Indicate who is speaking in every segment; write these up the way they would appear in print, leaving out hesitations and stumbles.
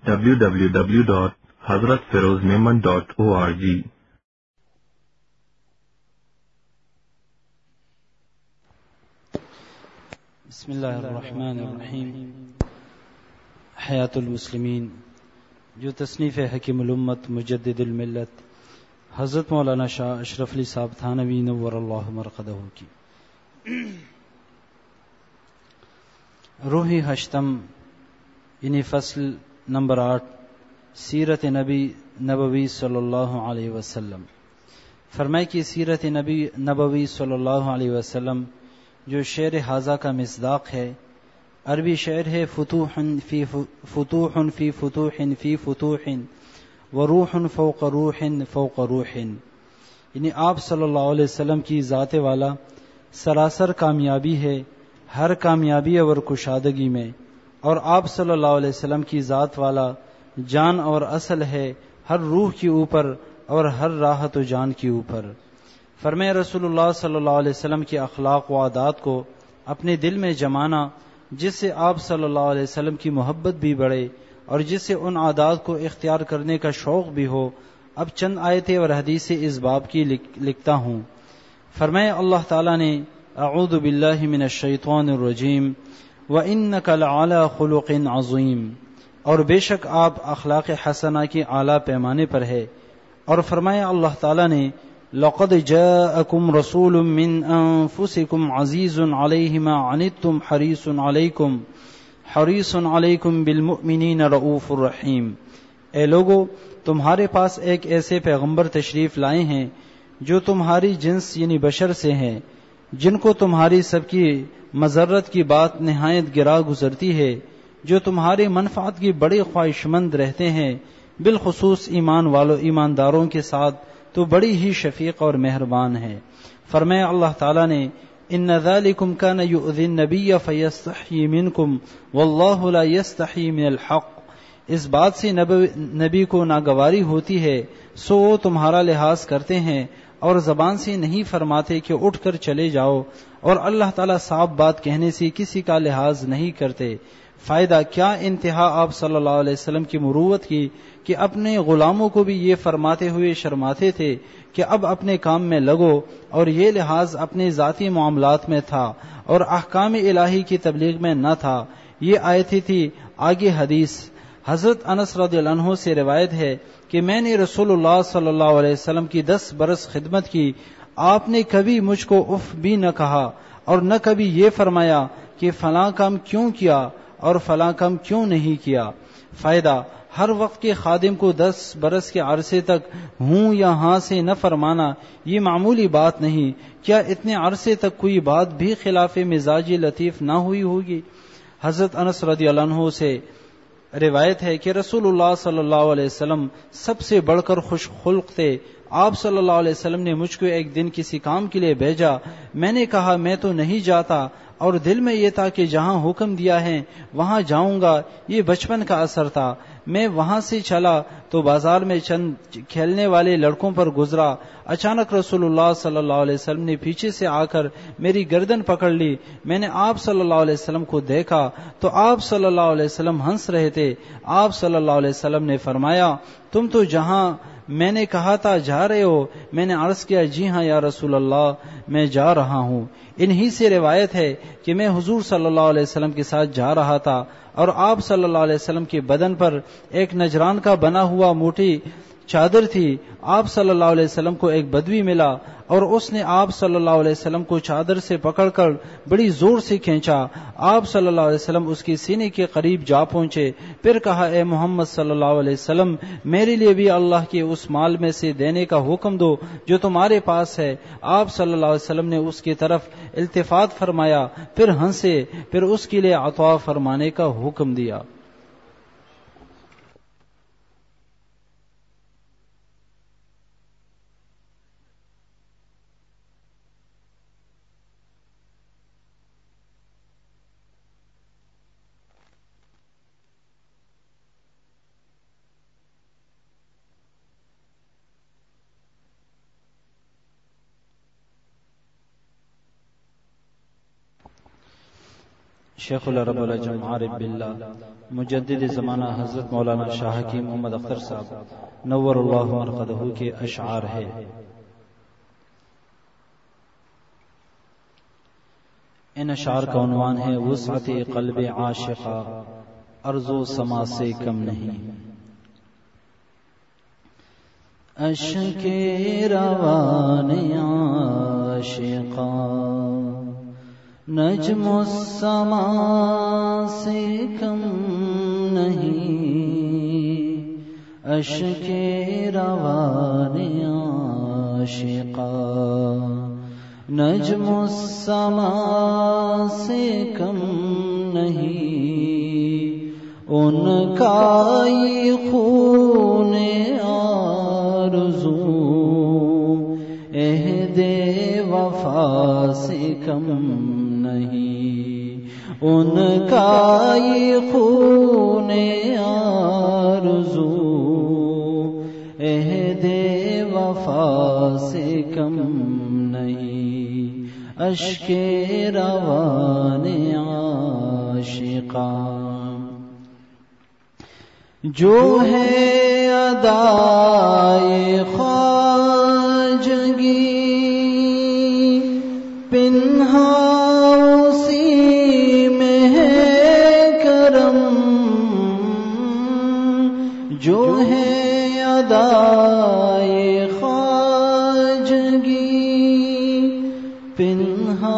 Speaker 1: www.hazratfirozmeman.org.
Speaker 2: بسم اللہ الرحمن الرحیم. حیات المسلمین، جو تصنیف حکیم الامت مجدد الملت حضرت مولانا شاہ اشرف علی صاحب تھانوی نور اللہ مرقدہ کی روحی ہشتم یعنی فصل نمبر 8 سیرت نبوی صلی اللہ علیہ وسلم. فرمائے کہ سیرت نبوی صلی اللہ علیہ وسلم جو شعر حاضہ کا مصداق ہے، عربی شعر ہے فتوح فی فتوح فی فتوح فی فتوح وروح فوق روح فوق روح، یعنی آپ صلی اللہ علیہ وسلم کی ذات والا سراسر کامیابی ہے ہر کامیابی اور کشادگی میں، اور آپ صلی اللہ علیہ وسلم کی ذات والا جان اور اصل ہے ہر روح کے اوپر اور ہر راحت و جان کے اوپر. فرمائے رسول اللہ صلی اللہ علیہ وسلم کے اخلاق و عادات کو اپنے دل میں جمانا، جس سے آپ صلی اللہ علیہ وسلم کی محبت بھی بڑھے اور جس سے ان عادات کو اختیار کرنے کا شوق بھی ہو. اب چند آیتیں اور حدیثیں اس باب کی لکھتا ہوں. فرمائے اللہ تعالیٰ نے اعوذ باللہ من الشیطان الرجیم وَإِنَّكَ لَعَلَى خُلُقٍ عَظِيمٍ، اور بے شک آپ اخلاق حسنہ کے اعلیٰ پیمانے پر ہے. اور فرمایا اللہ تعالیٰ نے لَقَدْ جَاءَكُمْ رَسُولٌ مِّنْ أَنفُسِكُمْ عَزِيزٌ عَلَيْهِ مَا عَنِتُّمْ حَرِيصٌ عَلَيْكُمْ بِالْمُؤْمِنِينَ رَءُوفٌ رَحِيمٌ. اے لوگو، تمہارے پاس ایک ایسے پیغمبر تشریف لائے ہیں جو تمہاری جنس یعنی بشر سے ہیں، جن کو تمہاری سب کی مضرت کی بات نہایت گرا گزرتی ہے، جو تمہاری منفعت کی بڑے خواہش مند رہتے ہیں، بالخصوص ایمانداروں کے ساتھ تو بڑی ہی شفیق اور مہربان ہے. فرمایا اللہ تعالیٰ نے ان ذالکم کان یؤذی النبی فیستحیی منکم واللہ لا یستحیی من الحق، اس بات سے نبی کو ناگواری ہوتی ہے سو وہ تمہارا لحاظ کرتے ہیں اور زبان سے نہیں فرماتے کہ اٹھ کر چلے جاؤ، اور اللہ تعالیٰ صاف بات کہنے سے کسی کا لحاظ نہیں کرتے. فائدہ کیا انتہا آپ صلی اللہ علیہ وسلم کی مروت کی کہ اپنے غلاموں کو بھی یہ فرماتے ہوئے شرماتے تھے کہ اب اپنے کام میں لگو، اور یہ لحاظ اپنے ذاتی معاملات میں تھا اور احکام الہی کی تبلیغ میں نہ تھا. یہ آیتیں تھی. آگے حدیث. حضرت انس رضی اللہ عنہ سے روایت ہے کہ میں نے رسول اللہ صلی اللہ علیہ وسلم کی 10 برس خدمت کی، آپ نے کبھی مجھ کو اف بھی نہ کہا اور نہ کبھی یہ فرمایا کہ فلاں کام کیوں کیا اور فلاں کام کیوں نہیں کیا. فائدہ ہر وقت کے خادم کو 10 برس کے عرصے تک ہوں یا ہاں سے نہ فرمانا یہ معمولی بات نہیں. کیا اتنے عرصے تک کوئی بات بھی خلاف مزاج لطیف نہ ہوئی ہوگی؟ حضرت انس رضی اللہ عنہ سے روایت ہے کہ رسول اللہ صلی اللہ علیہ وسلم سب سے بڑھ کر خوش خلق تھے. آپ صلی اللہ علیہ وسلم نے مجھ کو ایک دن کسی کام کے لیے بھیجا. میں نے کہا میں تو نہیں جاتا، اور دل میں یہ تھا کہ جہاں حکم دیا ہے وہاں جاؤں گا. یہ بچپن کا اثر تھا. میں وہاں سے چلا تو بازار میں چند کھیلنے والے لڑکوں پر گزرا. اچانک رسول اللہ صلی اللہ علیہ وسلم نے پیچھے سے آ کر میری گردن پکڑ لی. میں نے آپ صلی اللہ علیہ وسلم کو دیکھا تو آپ صلی اللہ علیہ وسلم ہنس رہے تھے. آپ صلی اللہ علیہ وسلم نے فرمایا تم تو جہاں میں نے کہا تھا جا رہے ہو؟ میں نے عرض کیا جی ہاں یا رسول اللہ میں جا رہا ہوں. انہی سے روایت ہے کہ میں حضور صلی اللہ علیہ وسلم کے ساتھ جا رہا تھا اور آپ صلی اللہ علیہ وسلم کے بدن پر ایک نجران کا بنا ہوا موٹی چادر تھی. آپ صلی اللہ علیہ وسلم کو ایک بدوی ملا اور اس نے آپ صلی اللہ علیہ وسلم کو چادر سے پکڑ کر بڑی زور سے کھینچا. آپ صلی اللہ علیہ وسلم اس کے سینے کے قریب جا پہنچے. پھر کہا اے محمد صلی اللہ علیہ وسلم میرے لیے بھی اللہ کے اس مال میں سے دینے کا حکم دو جو تمہارے پاس ہے. آپ صلی اللہ علیہ وسلم نے اس کی طرف التفات فرمایا، پھر ہنسے، پھر اس کے لیے عطا فرمانے کا حکم دیا. شیخ العرب العجم عارف باللہ مجدد زمانہ حضرت مولانا شاہ حکیم محمد اختر صاحب نور اللہ مرقدہ کے اشعار ہے۔ ان اشعار کا عنوان ہے وسعت قلب عاشقہ ارض و سما سے کم نہیں۔ اشک روان عاشقہ نجم السما سے کم نہیں۔ اشک روان عاشقہ نجم السما سے کم نہیں۔ ان کا یہ خون آرزو عہد وفا سے کم نہیں۔ ان کا یہ خون آرزو عہد وفا سے کم نہیں۔ اشک روان عاشقہ جو ہے ادائے خواجگی پنہا اسی میں ہے کرم۔ جو ہے ادائے خواجگی پنہا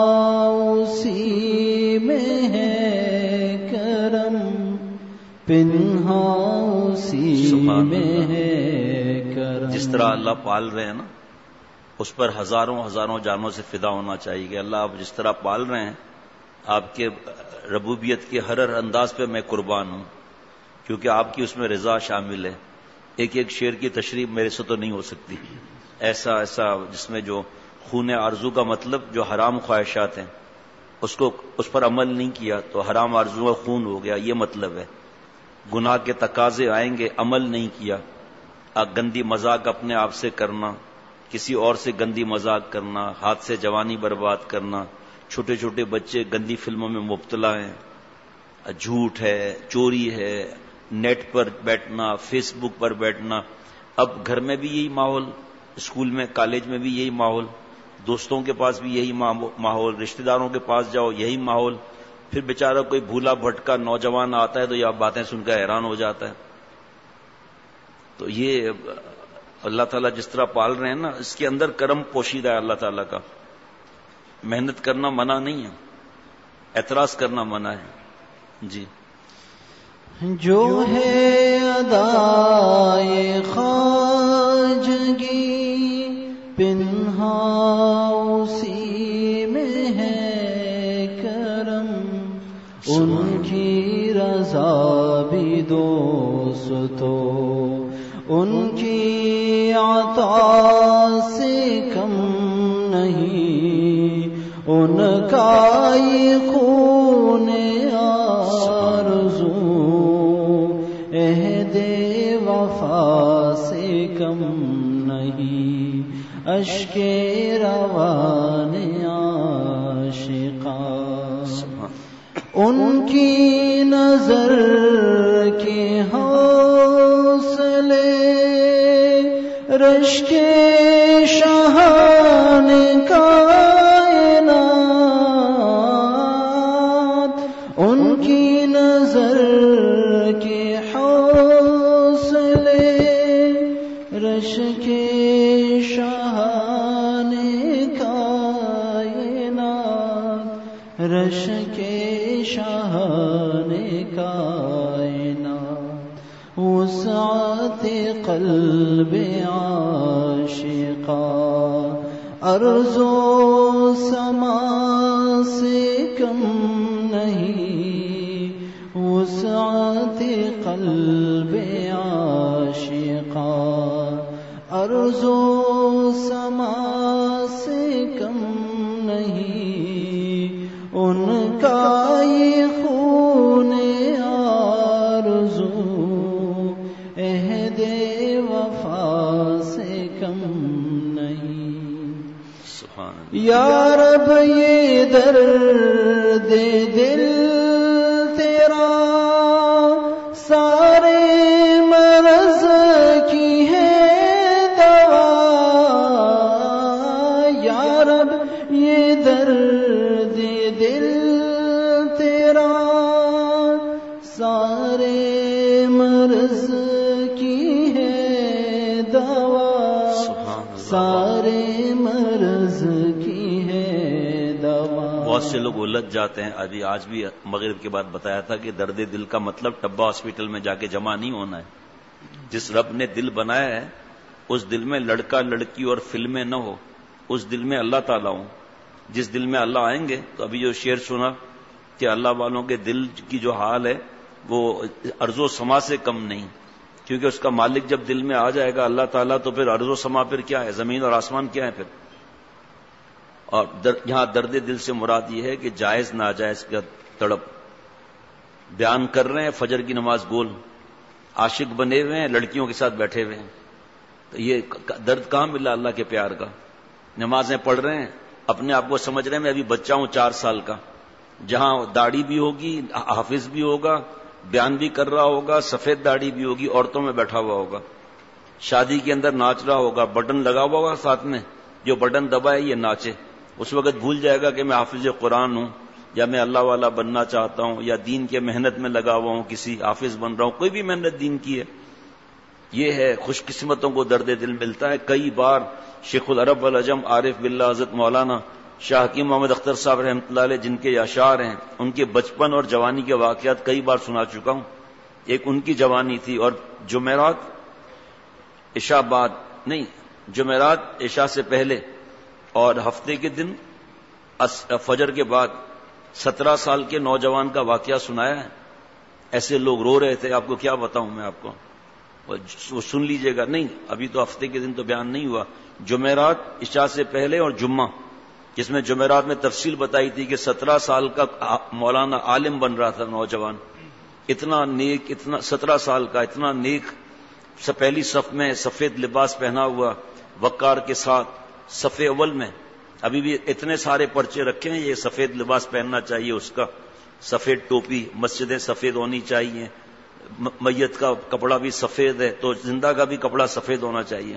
Speaker 2: اسی میں ہے کرم۔ پنہا اسی میں ہے کرم۔
Speaker 1: جس طرح اللہ پال رہے ہیں نا، اس پر ہزاروں ہزاروں جانوں سے فدا ہونا چاہیے کہ اللہ آپ جس طرح پال رہے ہیں، آپ کے ربوبیت کے ہر انداز پہ میں قربان ہوں، کیونکہ آپ کی اس میں رضا شامل ہے۔ ایک ایک شعر کی تشریح میرے سے تو نہیں ہو سکتی، ایسا جس میں جو خون آرزو کا مطلب جو حرام خواہشات ہیں اس پر عمل نہیں کیا تو حرام آرزو کا خون ہو گیا، یہ مطلب ہے۔ گناہ کے تقاضے آئیں گے، عمل نہیں کیا، گندی مذاق اپنے آپ سے کرنا، کسی اور سے گندی مذاق کرنا، ہاتھ سے جوانی برباد کرنا، چھوٹے چھوٹے بچے گندی فلموں میں مبتلا ہیں، جھوٹ ہے، چوری ہے، نیٹ پر بیٹھنا، فیس بک پر بیٹھنا۔ اب گھر میں بھی یہی ماحول، اسکول میں کالج میں بھی یہی ماحول، دوستوں کے پاس بھی یہی ماحول، رشتہ داروں کے پاس جاؤ یہی ماحول۔ پھر بیچارہ کوئی بھولا بھٹکا نوجوان آتا ہے تو یہ باتیں سن کر حیران ہو جاتا ہے۔ تو یہ اللہ تعالیٰ جس طرح پال رہے ہیں نا، اس کے اندر کرم پوشیدہ ہے اللہ تعالیٰ کا۔ محنت کرنا منع نہیں ہے، اعتراض کرنا منع ہے۔ جی
Speaker 2: جو ہے ادائے خواجگی پنہا اسی میں ہے کرم۔ ان کی رضا بھی دوستو ان کی عطا سے کم نہیں۔ ان کا یہ خون آرزو عہد وفا سے کم نہیں۔ اشک روان عاشقہ ان کی نظر کے حوصلے رشک شاہان کائنات۔ ان کی نظر کے حوصلے رشک شاہان کائنات۔ رشک شاہان کائنات۔ وسعت قلب عاشقہ ارض و سما سے کم نہیں۔ وسعت قلب عاشقہ ارض و سما سے کم نہیں۔ ان کا یہ خون آرزو عہد وفا سے کم نہیں۔ یا رب یہ درد دل مرض کی ہے دوا، سارے مرض کی ہے دوا۔
Speaker 1: بہت سے لوگ الجھ جاتے ہیں۔ ابھی آج بھی مغرب کے بعد بتایا تھا کہ درد دل کا مطلب ٹبا ہاسپٹل میں جا کے جمع نہیں ہونا ہے۔ جس رب نے دل بنایا ہے اس دل میں لڑکا لڑکی اور فلمیں نہ ہو، اس دل میں اللہ تعالیٰ ہوں۔ جس دل میں اللہ آئیں گے، تو ابھی جو شعر سنا کہ اللہ والوں کے دل کی جو حال ہے وہ ارض و سما سے کم نہیں، کیونکہ اس کا مالک جب دل میں آ جائے گا اللہ تعالیٰ، تو پھر ارض و سما پھر کیا ہے، زمین اور آسمان کیا ہے پھر۔ اور یہاں درد دل سے مراد یہ ہے کہ جائز ناجائز کا تڑپ بیان کر رہے ہیں۔ فجر کی نماز گول، عاشق بنے ہوئے ہیں، لڑکیوں کے ساتھ بیٹھے ہوئے ہیں، تو یہ درد کہاں ملا اللہ کے پیار کا؟ نمازیں پڑھ رہے ہیں، اپنے آپ کو سمجھ رہے ہیں میں ابھی بچہ ہوں 4 سال کا، جہاں داڑھی بھی ہوگی، حافظ بھی ہوگا، بیان بھی کر رہا ہوگا، سفید داڑھی بھی ہوگی، عورتوں میں بیٹھا ہوا ہوگا، شادی کے اندر ناچ رہا ہوگا، بٹن لگا ہوا ہوگا ساتھ میں، جو بٹن دبائے یہ ناچے، اس وقت بھول جائے گا کہ میں حافظ قرآن ہوں، یا میں اللہ والا بننا چاہتا ہوں، یا دین کے محنت میں لگا ہوا ہوں، کسی حافظ بن رہا ہوں، کوئی بھی محنت دین کی ہے۔ یہ ہے خوش قسمتوں کو درد دل ملتا ہے۔ کئی بار شیخ العرب والعجم عارف باللہ حضرت مولانا شاہ حکیم محمد اختر صاحب رحمۃ اللہ علیہ، جن کے اشعار ہیں، ان کے بچپن اور جوانی کے واقعات کئی بار سنا چکا ہوں۔ ایک ان کی جوانی تھی، اور جمعرات عشاء بعد نہیں، جمعرات عشاء سے پہلے اور ہفتے کے دن فجر کے بعد 17 سال کے نوجوان کا واقعہ سنایا ہے۔ ایسے لوگ رو رہے تھے، آپ کو کیا بتاؤں میں آپ کو، وہ سن لیجئے گا۔ نہیں، ابھی تو ہفتے کے دن تو بیان نہیں ہوا، جمعرات عشاء سے پہلے اور جمعہ، جس میں جمعرات میں تفصیل بتائی تھی کہ 17 سال کا مولانا عالم بن رہا تھا نوجوان، اتنا نیک، اتنا 17 سال کا اتنا نیک، پہلی صف میں سفید لباس پہنا ہوا، وقار کے ساتھ صف اول میں۔ ابھی بھی اتنے سارے پرچے رکھے ہیں، یہ سفید لباس پہننا چاہیے اس کا، سفید ٹوپی، مسجدیں سفید ہونی چاہیے، میت کا کپڑا بھی سفید ہے تو زندہ کا بھی کپڑا سفید ہونا چاہیے۔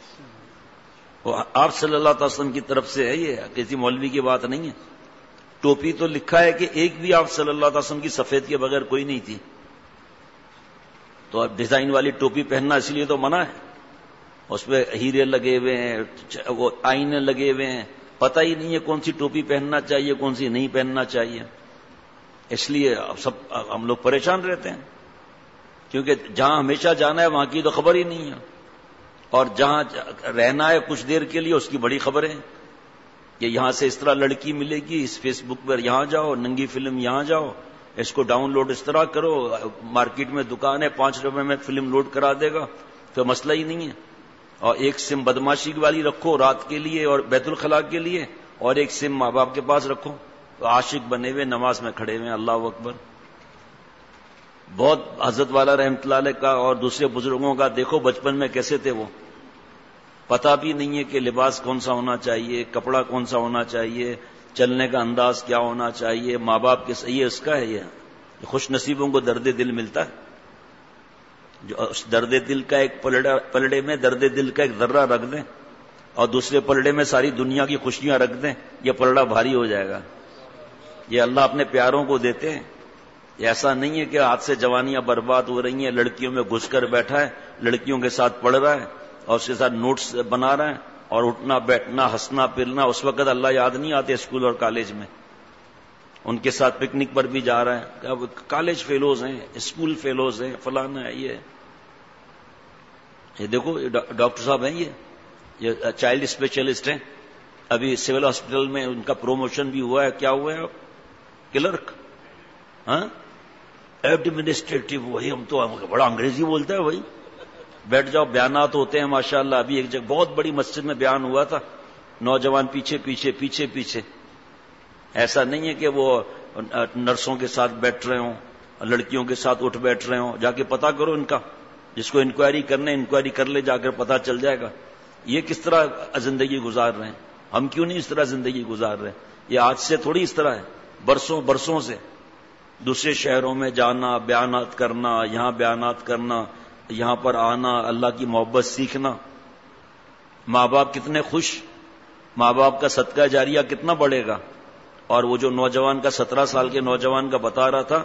Speaker 1: آپ صلی اللہ علیہ وسلم کی طرف سے ہے، یہ کسی مولوی کی بات نہیں ہے۔ ٹوپی تو لکھا ہے کہ ایک بھی آپ صلی اللہ علیہ وسلم کی سفید کے بغیر کوئی نہیں تھی، تو اب ڈیزائن والی ٹوپی پہننا اس لیے تو منع ہے، اس پہ ہیرے لگے ہوئے ہیں، وہ آئینے لگے ہوئے ہیں، پتہ ہی نہیں ہے کون سی ٹوپی پہننا چاہیے کون سی نہیں پہننا چاہیے، اس لیے ہم لوگ پریشان رہتے ہیں، کیونکہ جہاں ہمیشہ جانا ہے وہاں کی تو خبر ہی نہیں ہے، اور جہاں رہنا ہے کچھ دیر کے لیے اس کی بڑی خبر ہے کہ یہاں سے اس طرح لڑکی ملے گی، اس فیس بک پر یہاں جاؤ، ننگی فلم یہاں جاؤ، اس کو ڈاؤن لوڈ اس طرح کرو، مارکیٹ میں دکان ہے 5 روپے میں فلم لوڈ کرا دے گا، تو مسئلہ ہی نہیں ہے۔ اور ایک سم بدماشی والی رکھو رات کے لیے اور بیت الخلاء کے لیے، اور ایک سم ماں باپ کے پاس رکھو، تو عاشق بنے ہوئے نماز میں کھڑے ہوئے، اللہ اکبر۔ بہت حضرت والا رحمۃ اللہ علیہ کا اور دوسرے بزرگوں کا دیکھو بچپن میں کیسے تھے، وہ پتہ بھی نہیں ہے کہ لباس کون سا ہونا چاہیے، کپڑا کون سا ہونا چاہیے، چلنے کا انداز کیا ہونا چاہیے، ماں باپ کے صحیح ہے، اس کا ہے یہ خوش نصیبوں کو درد دل ملتا ہے۔ جو اس درد دل کا ایک پلڑے میں درد دل کا ایک ذرہ رکھ دیں اور دوسرے پلڑے میں ساری دنیا کی خوشیاں رکھ دیں، یہ پلڑا بھاری ہو جائے گا۔ یہ اللہ اپنے پیاروں کو دیتے ہیں، ایسا نہیں ہے کہ ہاتھ سے جوانیاں برباد ہو رہی ہیں، لڑکیوں میں گھس کر بیٹھا ہے، لڑکیوں کے ساتھ پڑھ رہا ہے اور اس کے ساتھ نوٹس بنا رہا ہے، اور اٹھنا بیٹھنا ہنسنا پھرنا، اس وقت اللہ یاد نہیں آتے اسکول اور کالج میں، ان کے ساتھ پکنک پر بھی جا رہا ہے، اب کالج فیلوز ہیں، اسکول فیلوز ہیں، فلانا ہے۔ یہ دیکھو ڈاکٹر صاحب ہیں، یہ چائلڈ اسپیشلسٹ ہیں، ابھی سول ہاسپٹل میں ان کا پروموشن بھی ہوا ہے۔ کیا ہوا ہے؟ کلرک، ہاں، ایڈمنسٹریٹو، وہی ہم تو بڑا انگریزی بولتا ہے، وہی بیٹھ جاؤ، بیانات ہوتے ہیں ماشاءاللہ۔ ابھی ایک جگہ بہت بڑی مسجد میں بیان ہوا تھا، نوجوان پیچھے پیچھے پیچھے پیچھے، ایسا نہیں ہے کہ وہ نرسوں کے ساتھ بیٹھ رہے ہوں، لڑکیوں کے ساتھ اٹھ بیٹھ رہے ہوں، جا کے پتہ کرو ان کا، جس کو انکوائری کرنے انکوائری کر لے، جا کر پتہ چل جائے گا یہ کس طرح زندگی گزار رہے ہیں، ہم کیوں نہیں اس طرح زندگی گزار رہے ہیں۔ یہ آج سے تھوڑی اس طرح ہے، برسوں برسوں سے دوسرے شہروں میں جانا، بیانات کرنا، یہاں بیانات کرنا، یہاں پر آنا، اللہ کی محبت سیکھنا، ماں باپ کتنے خوش، ماں باپ کا صدقہ جاریہ کتنا بڑھے گا۔ اور وہ جو نوجوان کا 17 سال کے نوجوان کا بتا رہا تھا،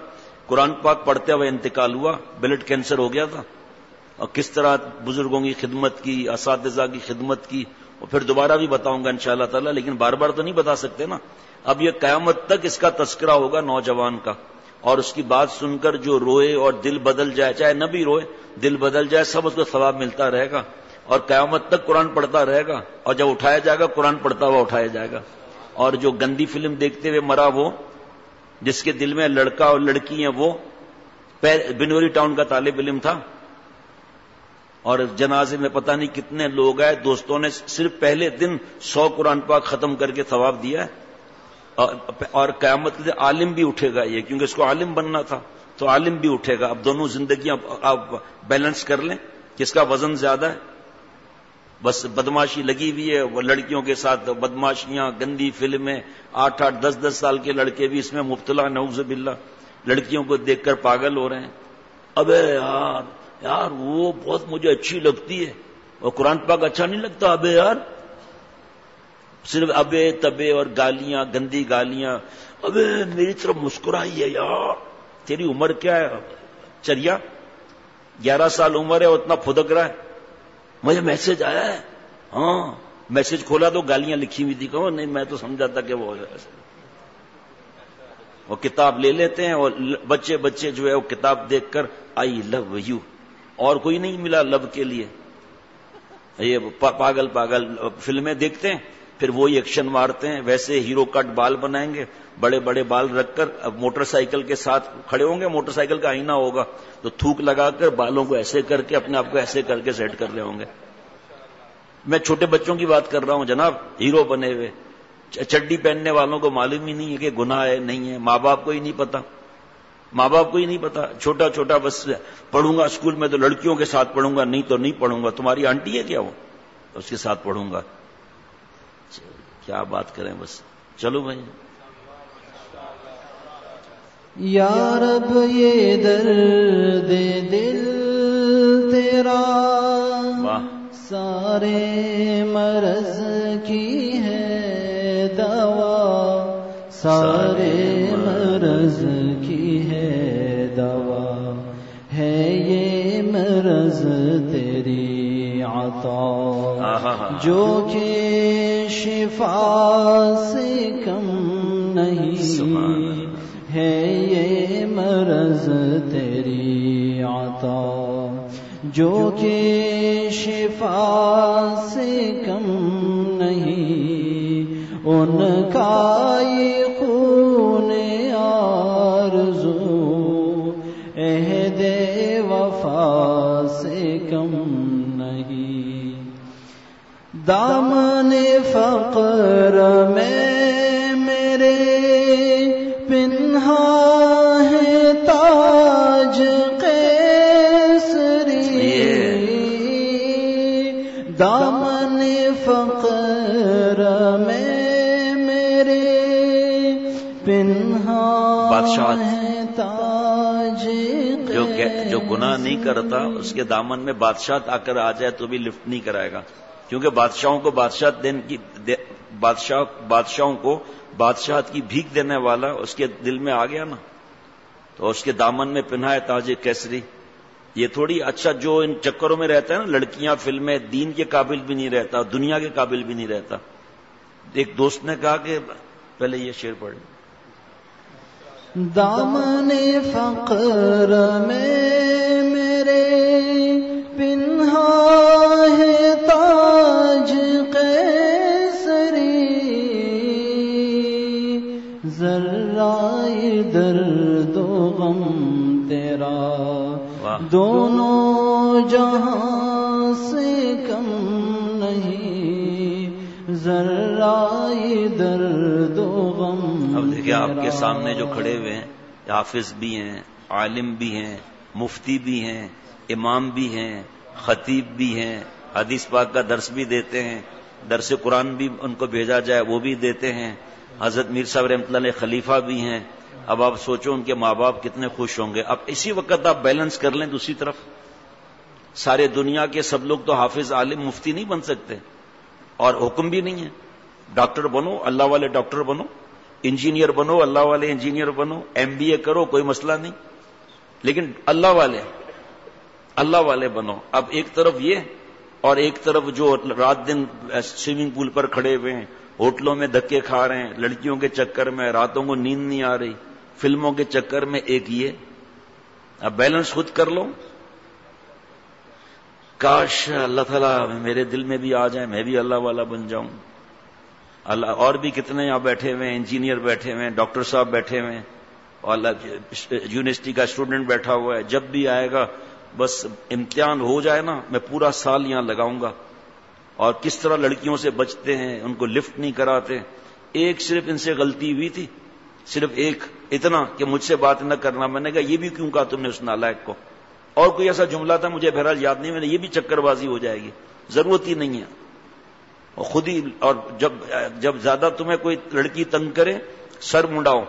Speaker 1: قرآن پاک پڑھتے ہوئے انتقال ہوا، بلڈ کینسر ہو گیا تھا، اور کس طرح بزرگوں کی خدمت کی، اساتذہ کی خدمت کی، اور پھر دوبارہ بھی بتاؤں گا انشاءاللہ تعالی، لیکن بار بار تو نہیں بتا سکتے نا. اب یہ قیامت تک اس کا تذکرہ ہوگا نوجوان کا، اور اس کی بات سن کر جو روئے اور دل بدل جائے، چاہے نہ بھی روئے، دل بدل جائے، سب اس کو ثواب ملتا رہے گا، اور قیامت تک قرآن پڑھتا رہے گا، اور جب اٹھایا جائے گا قرآن پڑھتا ہوا اٹھایا جائے گا. اور جو گندی فلم دیکھتے ہوئے مرا وہ، جس کے دل میں لڑکا اور لڑکی ہیں، وہ بنوری ٹاؤن کا طالب علم تھا، اور جنازے میں پتہ نہیں کتنے لوگ آئے، دوستوں نے صرف پہلے دن 100 قرآن پاک ختم کر کے ثواب دیا ہے. اور قیامت کے دن عالم بھی اٹھے گا یہ، کیونکہ اس کو عالم بننا تھا، تو عالم بھی اٹھے گا. اب دونوں زندگیاں آپ بیلنس کر لیں، کس کا وزن زیادہ ہے. بس بدماشی لگی ہوئی ہے، وہ لڑکیوں کے ساتھ بدماشیاں، گندی فلمیں، 8-8 10-10 سال کے لڑکے بھی اس میں مبتلا، نعوذ باللہ، لڑکیوں کو دیکھ کر پاگل ہو رہے ہیں. ابے یار وہ بہت مجھے اچھی لگتی ہے، اور قرآن پاک اچھا نہیں لگتا. ابے یار، صرف ابے تبے اور گالیاں، گندی گالیاں. ابے میری طرف مسکرائی ہے یار، تیری عمر کیا ہے چریا؟ 11 سال عمر ہے، اتنا پھدک رہا ہے. مجھے میسج آیا ہے. ہاں میسج کھولا تو گالیاں لکھی ہوئی تھی. کہو نہیں، میں تو سمجھا تھا کہ وہ کتاب لے لیتے ہیں، اور بچے جو ہے وہ کتاب دیکھ کر آئی لو یو، اور کوئی نہیں ملا لو کے لیے. یہ پاگل فلمیں دیکھتے ہیں، پھر وہی ایکشن مارتے ہیں. ویسے ہیرو کٹ بال بنائیں گے، بڑے بڑے بال رکھ کر، اب موٹر سائیکل کے ساتھ کھڑے ہوں گے، موٹر سائیکل کا آئینہ ہوگا، تو تھوک لگا کر بالوں کو ایسے کر کے اپنے آپ کو ایسے کر کے سیٹ کر رہے ہوں گے. میں چھوٹے بچوں کی بات کر رہا ہوں جناب، ہیرو بنے ہوئے. چڈی پہننے والوں کو معلوم ہی نہیں ہے کہ گناہ ہے نہیں ہے، ماں باپ کو ہی نہیں پتا، ماں باپ کو ہی نہیں پتا. چھوٹا چھوٹا بس پڑھوں گا اسکول میں تو لڑکیوں کے ساتھ پڑھوں گا، نہیں تو نہیں پڑھوں گا. تمہاری آنٹی ہے کیا وہ؟ اس کے ساتھ پڑھوں گا. کیا بات کریں. بس چلو بھائی.
Speaker 2: یا رب یہ درد دل تیرا سارے مرض کی ہے دوا، سارے مرض کی ہے دوا، ہے یہ مرض تیری عطا جو کہ شفا سے کم نہیں، ہے یہ مرض تیری عطا جو کہ شفا سے کم نہیں. ان کا یہ خون آرزو عہد وفا سے کم نہیں. دامن فقر میں میرے پنہا ہے تاج قیصری، دامن فقر میں میرے پنہا ہے تاج قیصری.
Speaker 1: جو گناہ نہیں کرتا اس کے دامن میں بادشاہ آ کر آ جائے تو بھی لفٹ نہیں کرائے گا، کیونکہ بادشاہوں کو بادشاہت کی بھیک دینے والا اس کے دل میں آ گیا نا، تو اس کے دامن میں پنہا ہے تاج کیسری. یہ تھوڑی اچھا جو ان چکروں میں رہتا ہے نا، لڑکیاں فلمیں، دین کے قابل بھی نہیں رہتا، دنیا کے قابل بھی نہیں رہتا. ایک دوست نے کہا کہ پہلے یہ شعر پڑھ لیں.
Speaker 2: دامن فقر میں میرے پنہا ہے تاج قیصری، ذرائے درد و غم تیرا دونوں جہاں سے کم نہیں، ذرائے درد و غم.
Speaker 1: اب دیکھیں آپ کے سامنے جو کھڑے ہوئے ہیں، حافظ بھی ہیں، عالم بھی ہیں، مفتی بھی ہیں، امام بھی ہیں، خطیب بھی ہیں، حدیث پاک کا درس بھی دیتے ہیں، درس قرآن بھی ان کو بھیجا جائے وہ بھی دیتے ہیں. حضرت میر صاحب رحمۃ اللہ علیہ خلیفہ بھی ہیں. اب آپ سوچو ان کے ماں باپ کتنے خوش ہوں گے. اب اسی وقت آپ بیلنس کر لیں دوسری طرف، سارے دنیا کے سب لوگ تو حافظ عالم مفتی نہیں بن سکتے، اور حکم بھی نہیں ہے. ڈاکٹر بنو، اللہ والے ڈاکٹر بنو، انجینئر بنو، اللہ والے انجینئر بنو، MBA کرو، کوئی مسئلہ نہیں. لیکن اللہ والے بنو. اب ایک طرف یہ اور ایک طرف جو رات دن سوئمنگ پول پر کھڑے ہوئے ہیں, ہوٹلوں میں دھکے کھا رہے ہیں, لڑکیوں کے چکر میں راتوں کو نیند نہیں آ رہی, فلموں کے چکر میں, ایک یہ. اب بیلنس خود کر لو. کاش اللہ تعالیٰ میرے دل میں بھی آ جائے, میں بھی اللہ والا بن جاؤں. اللہ, اور بھی کتنے یہاں بیٹھے ہوئے ہیں, انجینئر بیٹھے ہوئے ہیں, ڈاکٹر صاحب بیٹھے ہوئے ہیں, اور یونیورسٹی کا اسٹوڈنٹ بیٹھا ہوا ہے. جب بھی آئے گا بس امتحان ہو جائے نا, میں پورا سال یہاں لگاؤں گا. اور کس طرح لڑکیوں سے بچتے ہیں, ان کو لفٹ نہیں کراتے. ایک صرف ان سے غلطی ہوئی تھی, صرف ایک, اتنا کہ مجھ سے بات نہ کرنا. میں نے کہا یہ بھی کیوں کہا تم نے اس نالائق کو؟ اور کوئی ایسا جملہ تھا مجھے بہرحال یاد نہیں. میں نے یہ بھی چکر بازی ہو جائے گی, ضرورت ہی نہیں ہے. اور خود ہی, اور جب زیادہ تمہیں کوئی لڑکی تنگ کرے, سر منڈاؤ,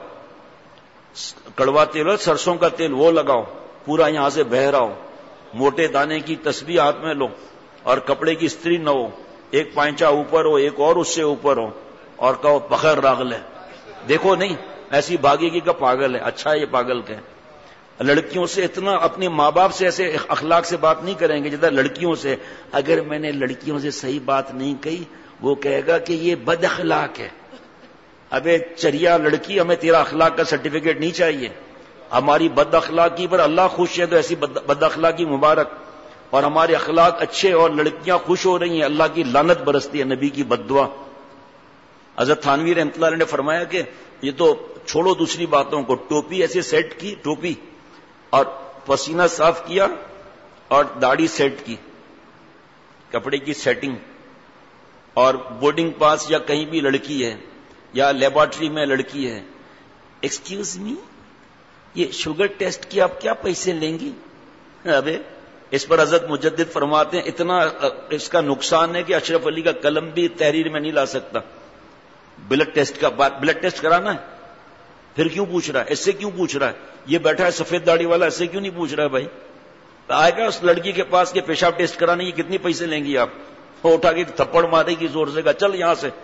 Speaker 1: کڑوا تیل ہو سرسوں کا تیل وہ لگاؤ, پورا یہاں سے بہہ رہا ہو, موٹے دانے کی تسبیح ہاتھ میں لو, اور کپڑے کی استری نہ ہو, ایک پائنچا اوپر ہو, ایک اور اس سے اوپر ہو, اور کہو بغیر راغل ہے. دیکھو نہیں ایسی بھاگے گی کہ پاگل ہے. اچھا یہ پاگل کہ لڑکیوں سے اتنا, اپنے ماں باپ سے ایسے اخلاق سے بات نہیں کریں گے جدھر لڑکیوں سے. اگر میں نے لڑکیوں سے صحیح بات نہیں کہی, وہ کہے گا کہ یہ بد اخلاق ہے. ابے چریا لڑکی, ہمیں تیرا اخلاق کا سرٹیفکیٹ نہیں چاہیے. ہماری بد اخلاقی پر اللہ خوش ہے تو ایسی بد اخلاقی مبارک, اور ہمارے اخلاق اچھے اور لڑکیاں خوش ہو رہی ہیں, اللہ کی لعنت برستی ہے, نبی کی بد دعا. حضرت تھانوی رحمۃ اللہ علیہ نے فرمایا کہ یہ تو چھوڑو دوسری باتوں کو, ٹوپی ایسے سیٹ کی, ٹوپی اور پسینہ صاف کیا اور داڑھی سیٹ کی, کپڑے کی سیٹنگ, اور بورڈنگ پاس یا کہیں بھی لڑکی ہے یا لیبارٹری میں لڑکی ہے, ایکسکیوز می یہ شوگر ٹیسٹ کی آپ کیا پیسے لیں گی؟ ابے اس پر حضرت مجدد فرماتے ہیں اتنا اس کا نقصان ہے کہ اشرف علی کا قلم بھی تحریر میں نہیں لا سکتا. بلڈ ٹیسٹ کا بات, بلڈ ٹیسٹ کرانا ہے, پھر کیوں پوچھ رہا ہے, اس سے کیوں پوچھ رہا ہے؟ یہ بیٹھا ہے سفید داڑھی والا, اس سے کیوں نہیں پوچھ رہا ہے بھائی؟ آئے گا اس لڑکی کے پاس کہ پیشاب ٹیسٹ کرانے کی کتنے پیسے لیں گی آپ؟ وہ اٹھا کے تھپڑ مارے گی زور سے, گا چل یہاں سے.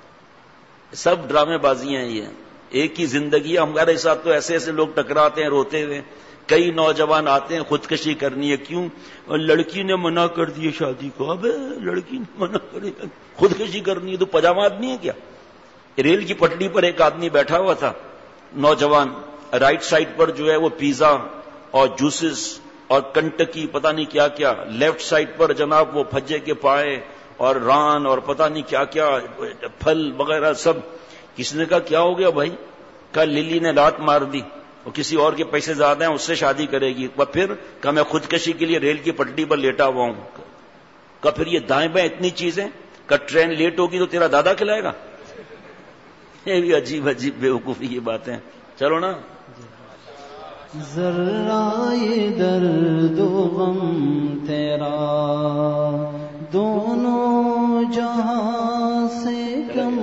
Speaker 1: سب ڈرامے بازیاں ہیں یہ, ایک ہی زندگی. ہمارے ساتھ تو ایسے ایسے لوگ ٹکراتے ہیں روتے ہوئے. کئی نوجوان آتے ہیں خودکشی کرنی ہے, کیوں؟ اور لڑکی نے منع کر دی شادی کو. اب لڑکی نے منع کر, خودکشی کرنی ہے تو پجامہ آدمی ہے کیا؟ ریل کی پٹڑی پر ایک آدمی بیٹھا ہوا تھا نوجوان, رائٹ سائڈ پر جو ہے وہ پیزا اور جوسز اور کنٹکی پتہ نہیں کیا کیا, لیفٹ سائڈ پر جناب وہ پھجے کے پائے اور ران اور پتہ نہیں کیا کیا پھل وغیرہ سب. کسی نے کہا کیا ہو گیا بھائی؟ کہا للی نے لات مار دی اور کسی اور کے پیسے زیادہ ہیں, اس سے شادی کرے گی. پھر کہا میں خودکشی کے لیے ریل کی پٹڑی پر لیٹا ہوا ہوں. کہا پھر یہ دائیں بائیں اتنی چیزیں, کہ ٹرین لیٹ ہوگی تو تیرا دادا کھلائے گا. یہ بھی عجیب عجیب بیوقوفی کی باتیں. چلو نا,
Speaker 2: ذرہ یہ درد و غم تیرا دونوں جہاں سے کم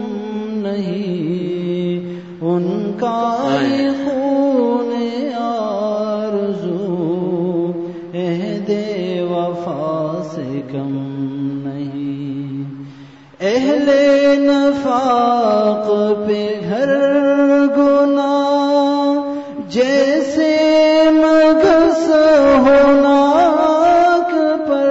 Speaker 2: نہیں, ان کا خون آرزو عہد وفا سے کم نہیں. اہل نفاق پہ گھر گناہ جیسے مگس ہوناک پر,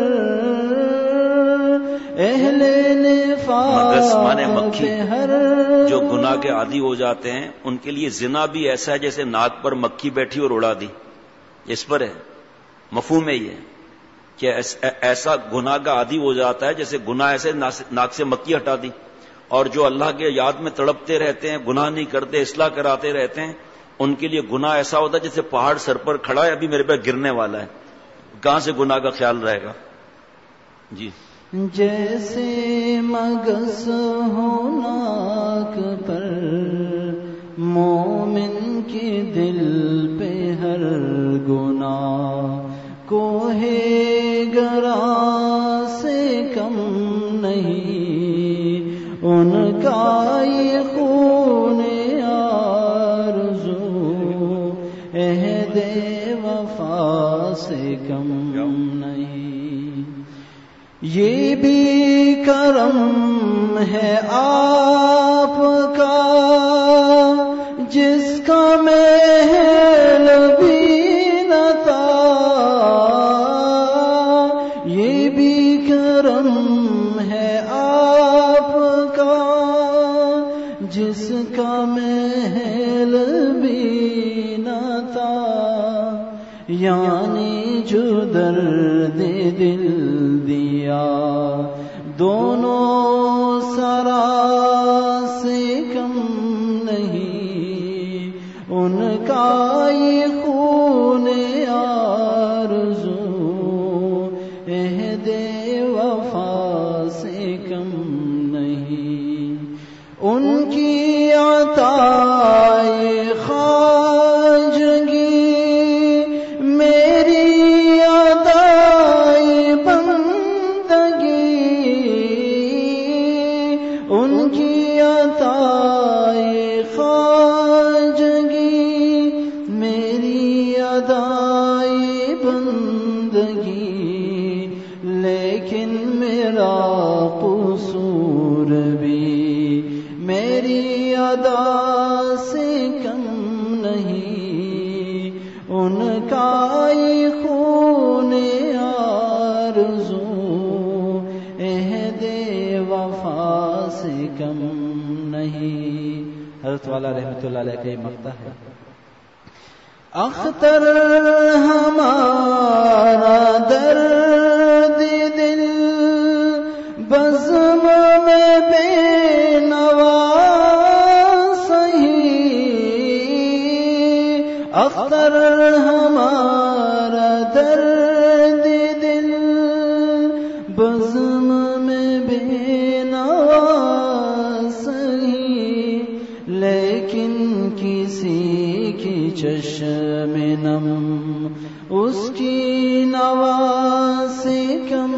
Speaker 2: اہل نفاق پہ ہر
Speaker 1: جو گناہ کے عادی ہو جاتے ہیں ان کے لیے زنا بھی ایسا ہے جیسے ناک پر مکھی بیٹھی اور اڑا دی. اس پر ہے مفہوم ہے یہ کہ ایسا گناہ کا عادی ہو جاتا ہے جیسے گناہ ایسے ناک سے مکھی ہٹا دی. اور جو اللہ کے یاد میں تڑپتے رہتے ہیں, گناہ نہیں کرتے, اصلاح کراتے رہتے ہیں, ان کے لیے گناہ ایسا ہوتا ہے جیسے پہاڑ سر پر کھڑا ہے, ابھی میرے پہ گرنے والا ہے. کہاں سے گناہ کا خیال رہے گا؟ جی.
Speaker 2: جیسے مگس ہوناک پر مومن کی دل پہ ہر گناہ کوہ گرا سے کم نہیں, ان کا یہ خون آرزو عہد وفا سے کم نہیں. یہ بھی کرم ہے آپ کا جس کا محل بھی درد دل دیا، دونوں سرا سے کم نہیں ان کا یہ خون آرزو، عہد وفا سے کم نہیں ان کی عطائے خواجگی، میری عطائے بندگی، ان کی عطائے خواجگی، میری عطائے بندگی، لیکن میرا قصور بھی میری ادا سے کم نہیں، ان کا یہ خون آرزو، عہد وفا سے کم نہیں۔ حضرت والا رحمۃ اللہ علیہ کا یہ مقطع ہے۔ اختر ہمارا درد دل بزم میں بے نوا سہی، اختر ہمارا درد دل بزم میں بے نوا سہی، لیکن کسی کی چشم نم اس کی نوا سے کم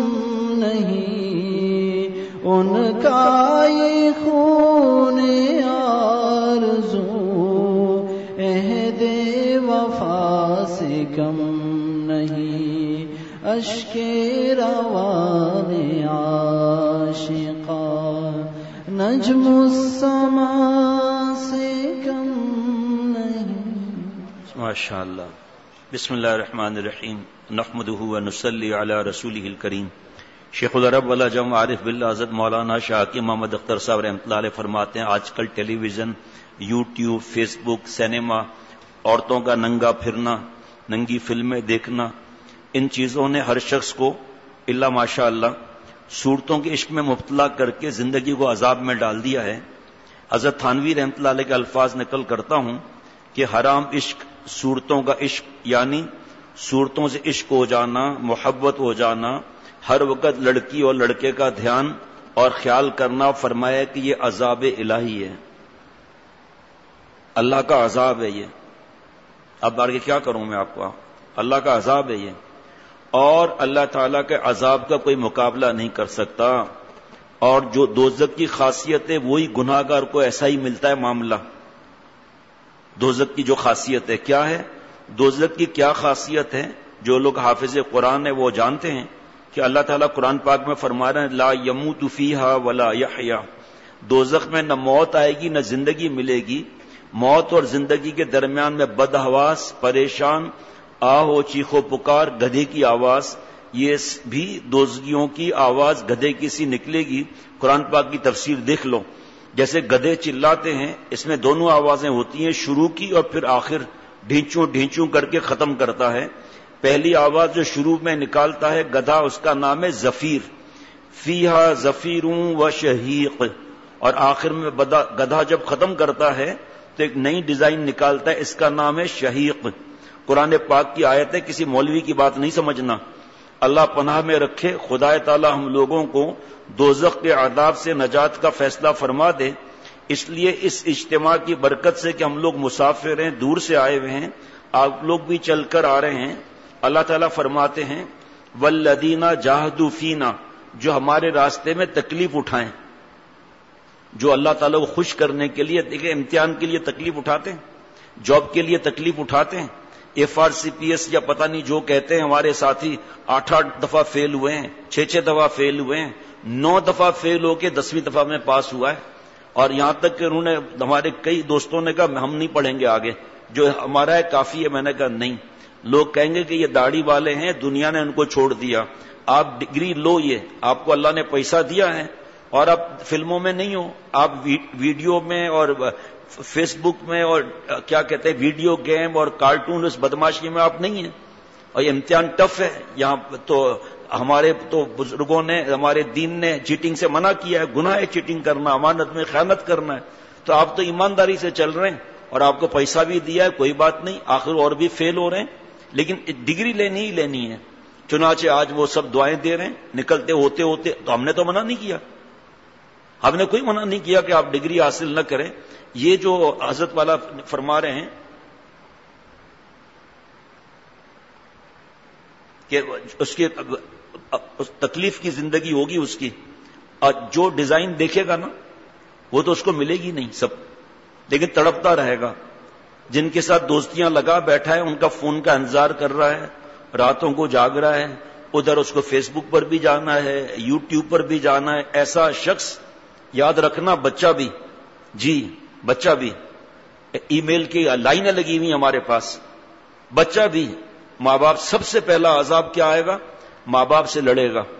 Speaker 2: نہیں، ان کا یہ خون آرزو، عہد وفا سے کم نہیں، اشک روان عاشقاں نجم السما سے کم نہیں۔
Speaker 1: ماشاء اللہ۔ بسم اللہ الرحمن الرحیم، نحمدہ ونصلی علی رسولہ الکریم۔ شیخ العرب والا جم عارف باللہ حضرت مولانا شاہ حکیم محمد اختر صاحب رحمۃ اللہ علیہ فرماتے ہیں، آج کل television, YouTube, Facebook, cinema, عورتوں کا ننگا پھرنا، ننگی فلمیں دیکھنا، ان چیزوں نے ہر شخص کو الا ماشاء اللہ صورتوں کے عشق میں مبتلا کر کے زندگی کو عذاب میں ڈال دیا ہے۔ حضرت تھانوی رحمۃ اللہ علیہ کے الفاظ نقل کرتا ہوں کہ حرام عشق، صورتوں کا عشق، یعنی صورتوں سے عشق ہو جانا، محبت ہو جانا، ہر وقت لڑکی اور لڑکے کا دھیان اور خیال کرنا، فرمایا کہ یہ عذاب الہی ہے، اللہ کا عذاب ہے یہ۔ اب آگے کیا کروں میں آپ کو، اللہ کا عذاب ہے یہ، اور اللہ تعالیٰ کے عذاب کا کوئی مقابلہ نہیں کر سکتا۔ اور جو دوزخ کی خاصیت ہے وہی گناہ گار کو ایسا ہی ملتا ہے معاملہ۔ دوزخ کی جو خاصیت ہے کیا ہے، دوزخ کی کیا خاصیت ہے، جو لوگ حافظ قرآن ہیں وہ جانتے ہیں کہ اللہ تعالیٰ قرآن پاک میں فرما رہے ہیں لا یموت فیہا ولا یحیا، دوزخ میں نہ موت آئے گی نہ زندگی ملے گی، موت اور زندگی کے درمیان میں بدحواس، پریشان، آہو چیخو پکار، گدھے کی آواز، یہ بھی دوزخیوں کی آواز گدھے کی سی نکلے گی۔ قرآن پاک کی تفسیر دیکھ لو، جیسے گدھے چلاتے ہیں اس میں دونوں آوازیں ہوتی ہیں، شروع کی اور پھر آخر ڈھینچوں ڈھینچوں کر کے ختم کرتا ہے۔ پہلی آواز جو شروع میں نکالتا ہے گدھا، اس کا نام ہے زفیر، فیہا زفیروں و شہیق، اور آخر میں گدھا جب ختم کرتا ہے تو ایک نئی ڈیزائن نکالتا ہے، اس کا نام ہے شہیق۔ قرآن پاک کی آیت ہے، کسی مولوی کی بات نہیں سمجھنا۔ اللہ پناہ میں رکھے، خدا تعالی ہم لوگوں کو دوزخ کے عذاب سے نجات کا فیصلہ فرما دے۔ اس لیے اس اجتماع کی برکت سے کہ ہم لوگ مسافر ہیں، دور سے آئے ہوئے ہیں، آپ لوگ بھی چل کر آ رہے ہیں، اللہ تعالیٰ فرماتے ہیں والذین جاہدوا فینا، جو ہمارے راستے میں تکلیف اٹھائیں، جو اللہ تعالیٰ کو خوش کرنے کے لیے، دیکھیں امتحان کے لیے تکلیف اٹھاتے ہیں، جاب کے لیے تکلیف اٹھاتے ہیں، FRCPS یا پتہ نہیں جو کہتے ہیں، ہمارے ساتھی 8 دفعہ فیل ہوئے ہیں، 6 دفعہ فیل ہوئے ہیں، 9 دفعہ فیل ہو کے 10ویں دفعہ میں پاس ہوا ہے، اور یہاں تک کہ انہوں نے، ہمارے کئی دوستوں نے کہا ہم نہیں پڑھیں گے آگے، جو ہمارا ہے کافی ہے۔ میں نے کہا نہیں، لوگ کہیں گے کہ یہ داڑھی والے ہیں، دنیا نے ان کو چھوڑ دیا، آپ ڈگری لو، یہ آپ کو اللہ نے پیسہ دیا ہے، اور آپ فلموں میں نہیں ہو، آپ ویڈیو میں اور فیس بک میں اور کیا کہتے ہیں ویڈیو گیم اور کارٹون، اس بدماشی میں آپ نہیں ہیں، اور یہ امتحان ٹف ہے. یہاں تو ہمارے تو بزرگوں نے، ہمارے دین نے چیٹنگ سے منع کیا ہے. گناہ ہے چیٹنگ کرنا، امانت میں خیانت کرنا ہے. تو آپ تو ایمانداری سے چل رہے ہیں اور آپ کو پیسہ بھی دیا ہے، کوئی بات نہیں، آخر اور بھی فیل ہو رہے ہیں، لیکن ڈگری لینی ہی لینی ہے. چنانچہ آج وہ سب دعائیں دے رہے ہیں نکلتے ہوتے ہوتے. تو ہم نے تو منع نہیں کیا، ہم نے کوئی منع نہیں کیا کہ آپ ڈگری حاصل نہ کریں. یہ جو حضرت والا فرما رہے ہیں کہ اس کی تکلیف کی زندگی ہوگی اس کی، اور جو ڈیزائن دیکھے گا نا وہ تو اس کو ملے گی نہیں سب، لیکن تڑپتا رہے گا. جن کے ساتھ دوستیاں لگا بیٹھا ہے ان کا فون کا انتظار کر رہا ہے، راتوں کو جاگ رہا ہے، ادھر اس کو فیس بک پر بھی جانا ہے، یوٹیوب پر بھی جانا ہے. ایسا شخص یاد رکھنا، بچہ بھی، جی بچہ بھی، ای میل کی لائنیں لگی ہوئی ہمارے پاس. بچہ بھی، ماں باپ سب سے پہلا عذاب کیا آئے گا؟ ماں باپ سے لڑے گا،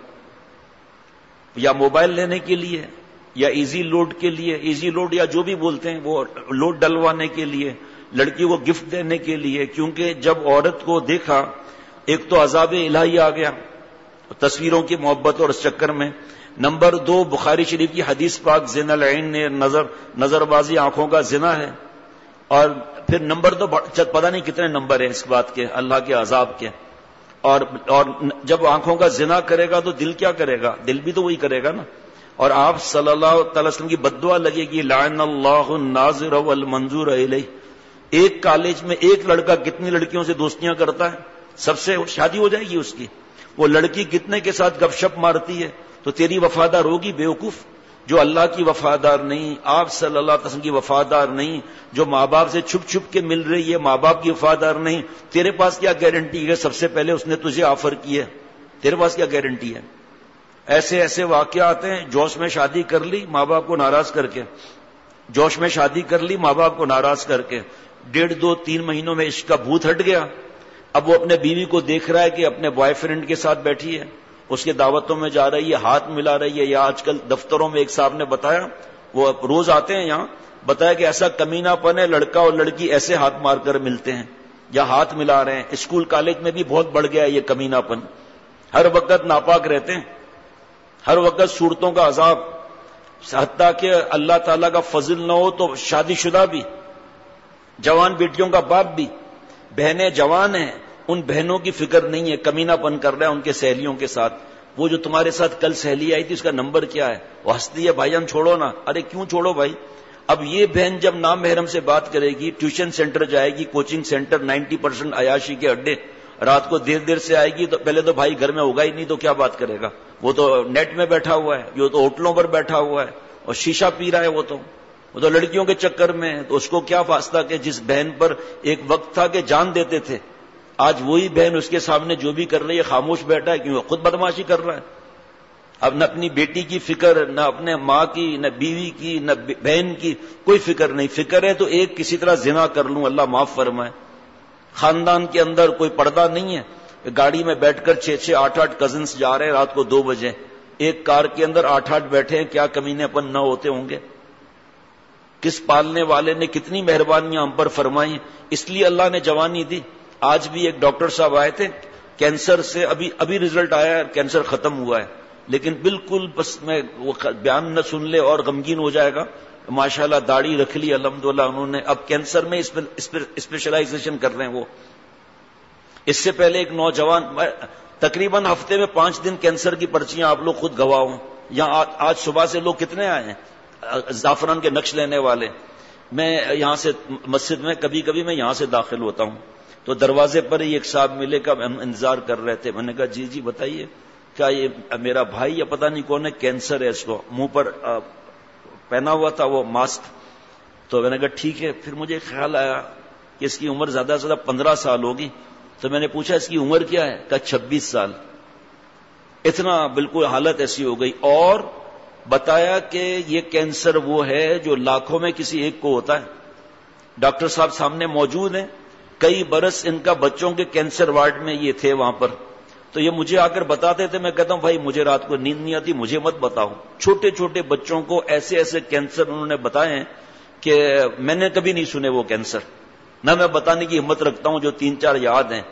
Speaker 1: یا موبائل لینے کے لیے، یا ایزی لوڈ کے لیے، ایزی لوڈ یا جو بھی بولتے ہیں وہ لوڈ ڈلوانے کے لیے، لڑکی کو گفٹ دینے کے لیے. کیونکہ جب عورت کو دیکھا، ایک تو عذاب الہی آ گیا تصویروں کی محبت اور اس چکر میں. نمبر 2، بخاری شریف کی حدیث پاک، زنا العین نے نظر بازی آنکھوں کا زنا ہے. اور پھر نمبر 2 پتہ نہیں کتنے نمبر ہیں اس بات کے، اللہ کے عذاب کے. اور جب آنکھوں کا زنا کرے گا تو دل کیا کرے گا؟ دل بھی تو وہی کرے گا نا. اور آپ صلی اللہ تعالی وسلم کی بددعا لگے گی، لعن اللہ الناظر والمنظور الیہ. ایک کالج میں ایک لڑکا کتنی لڑکیوں سے دوستیاں کرتا ہے، سب سے شادی ہو جائے گی اس کی. وہ لڑکی کتنے کے ساتھ گپ شپ مارتی ہے، تو تیری وفادار ہوگی بیوقوف. جو اللہ کی وفادار نہیں، آپ صلی اللہ علیہ وسلم کی وفادار نہیں، جو ماں باپ سے چھپ چھپ کے مل رہی ہے، ماں باپ کی وفادار نہیں، تیرے پاس کیا گارنٹی ہے سب سے پہلے اس نے تجھے آفر کی ہے؟ تیرے پاس کیا گارنٹی ہے؟ ایسے ایسے واقعات ہیں. جوش میں شادی کر لی ماں باپ کو ناراض کر کے، جوش میں شادی کر لی ماں باپ کو ناراض کر کے، 1.5 2 3 مہینوں میں عشق کا بھوت ہٹ گیا. اب وہ اپنے بیوی کو دیکھ رہا ہے کہ اپنے بوائے فرینڈ کے ساتھ بیٹھی ہے، اس کے دعوتوں میں جا رہی ہے، ہاتھ ملا رہی ہے. یا آج کل دفتروں میں ایک صاحب نے بتایا، وہ روز آتے ہیں یہاں، بتایا کہ ایسا کمینہ پن ہے، لڑکا اور لڑکی ایسے ہاتھ مار کر ملتے ہیں یا ہاتھ ملا رہے ہیں. اسکول کالج میں بھی بہت بڑھ گیا ہے یہ کمینہ پن. ہر وقت ناپاک رہتے ہیں، ہر وقت صورتوں کا عذاب. حتیٰ کہ اللہ تعالیٰ کا فضل نہ ہو تو شادی شدہ بھی، جوان بیٹیوں کا باپ بھی، بہنیں جوان ہیں، ان بہنوں کی فکر نہیں ہے، کمینہ پن کر رہا ہے ان کے سہیلیوں کے ساتھ. وہ جو تمہارے ساتھ کل سہیلی آئی تھی اس کا نمبر کیا ہے؟ وہ ہنستی ہے، بھائی جان چھوڑو نا. ارے کیوں چھوڑو بھائی؟ اب یہ بہن جب نام محرم سے بات کرے گی، ٹیوشن سینٹر جائے گی، کوچنگ سینٹر، 90% عیاشی کے اڈے، رات کو دیر سے آئے گی، تو پہلے تو بھائی گھر میں ہوگا ہی نہیں تو کیا بات کرے گا؟ وہ تو نیٹ میں بیٹھا ہوا ہے، وہ تو ہوٹلوں پر بیٹھا ہوا ہے اور شیشہ پی رہا ہے. وہ تو لڑکیوں کے چکر میں. تو اس کو کیا واسطہ کہ جس بہن پر ایک وقت تھا کہ جان دیتے تھے، آج وہی بہن اس کے سامنے جو بھی کر رہی ہے خاموش بیٹھا ہے، کیوں؟ خود بدماشی کر رہا ہے. اب نہ اپنی بیٹی کی فکر، نہ اپنے ماں کی، نہ بیوی کی، نہ بہن کی، کوئی فکر نہیں. فکر ہے تو ایک کسی طرح زنا کر لوں، اللہ معاف فرمائے. خاندان کے اندر کوئی پردہ نہیں ہے. گاڑی میں بیٹھ کر 6 8 کزنس جا رہے ہیں رات کو 2 بجے، ایک کار کے اندر 8 بیٹھے ہیں. کیا کمینے پن نہ ہوتے ہوں گے؟ کس پالنے والے نے کتنی مہربانیاں ہم پر فرمائی. اس لیے اللہ نے جوانی دی. آج بھی ایک ڈاکٹر صاحب آئے تھے کینسر سے، ابھی رزلٹ آیا ہے، کینسر ختم ہوا ہے، لیکن بالکل بس میں وہ بیان نہ سن لے اور غمگین ہو جائے گا. ماشاءاللہ داڑھی رکھ لی الحمدللہ انہوں نے، اب کینسر میں اسپیشلائزیشن کر رہے ہیں. وہ اس سے پہلے ایک نوجوان، تقریباً ہفتے میں 5 دن کینسر کی پرچیاں، آپ لوگ خود گواہ ہوں. یہاں آج صبح سے لوگ کتنے آئے ہیں زعفران کے نقش لینے والے. میں یہاں سے مسجد میں کبھی میں یہاں سے داخل ہوتا ہوں تو دروازے پر ہی ایک صاحب ملے کا ہم انتظار کر رہے تھے. میں نے کہا جی بتائیے، کیا یہ میرا بھائی یا پتہ نہیں کون ہے، کینسر ہے اس کو. منہ پر پہنا ہوا تھا وہ ماسک. تو میں نے کہا ٹھیک ہے. پھر مجھے خیال آیا کہ اس کی عمر زیادہ سے زیادہ 15 سال ہوگی. تو میں نے پوچھا اس کی عمر کیا ہے؟ کہا 26 سال. اتنا بالکل حالت ایسی ہو گئی. اور بتایا کہ یہ کینسر وہ ہے جو لاکھوں میں کسی ایک کو ہوتا ہے. ڈاکٹر صاحب سامنے موجود ہیں، کئی برس ان کا بچوں کے کینسر وارڈ میں یہ تھے وہاں پر. تو یہ مجھے آ کر بتاتے تھے. میں کہتا ہوں بھائی مجھے رات کو نیند نہیں آتی، مجھے مت بتاؤ. چھوٹے چھوٹے بچوں کو ایسے ایسے کینسر انہوں نے بتائے ہیں کہ میں نے کبھی نہیں سنے وہ کینسر. نہ میں بتانے کی ہمت رکھتا ہوں، جو 3 4 یاد ہیں.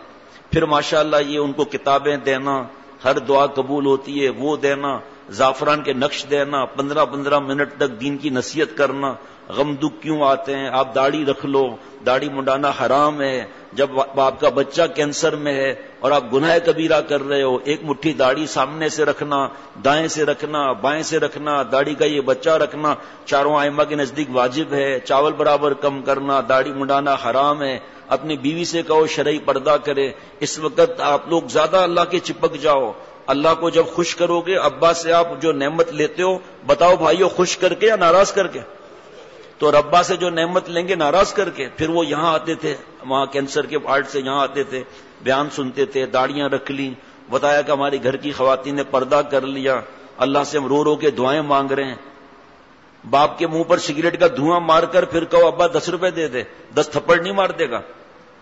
Speaker 1: پھر ماشاءاللہ یہ ان کو کتابیں دینا، ہر دعا قبول ہوتی ہے وہ دینا، زعفران کے نقش دینا، 15 منٹ تک دین کی نصیحت کرنا، غم دکھ کیوں آتے ہیں، آپ داڑھی رکھ لو، داڑھی منڈانا حرام ہے، جب آپ کا بچہ کینسر میں ہے اور آپ گناہ کبیرہ کر رہے ہو، ایک مٹھی داڑھی سامنے سے رکھنا، دائیں سے رکھنا، بائیں سے رکھنا، داڑھی کا یہ بچہ رکھنا چاروں ائمہ کے نزدیک واجب ہے، چاول برابر کم کرنا، داڑھی منڈانا حرام ہے، اپنی بیوی سے کہو شرعی پردہ کرے۔ اس وقت آپ لوگ زیادہ اللہ کے چپک جاؤ، اللہ کو جب خوش کرو گے، ابا سے آپ جو نعمت لیتے ہو بتاؤ بھائیو خوش کر کے یا ناراض کر کے؟ تو ربا سے جو نعمت لیں گے ناراض کر کے۔ پھر وہ یہاں آتے تھے، وہاں کینسر کے وارڈ سے یہاں آتے تھے، بیان سنتے تھے، داڑیاں رکھ لیں، بتایا کہ ہماری گھر کی خواتین نے پردہ کر لیا، اللہ سے ہم رو رو کے دعائیں مانگ رہے ہیں۔ باپ کے منہ پر سگریٹ کا دھواں مار کر پھر کہو ابا 10 روپے دے دے، 10 تھپڑ نہیں مار دے گا؟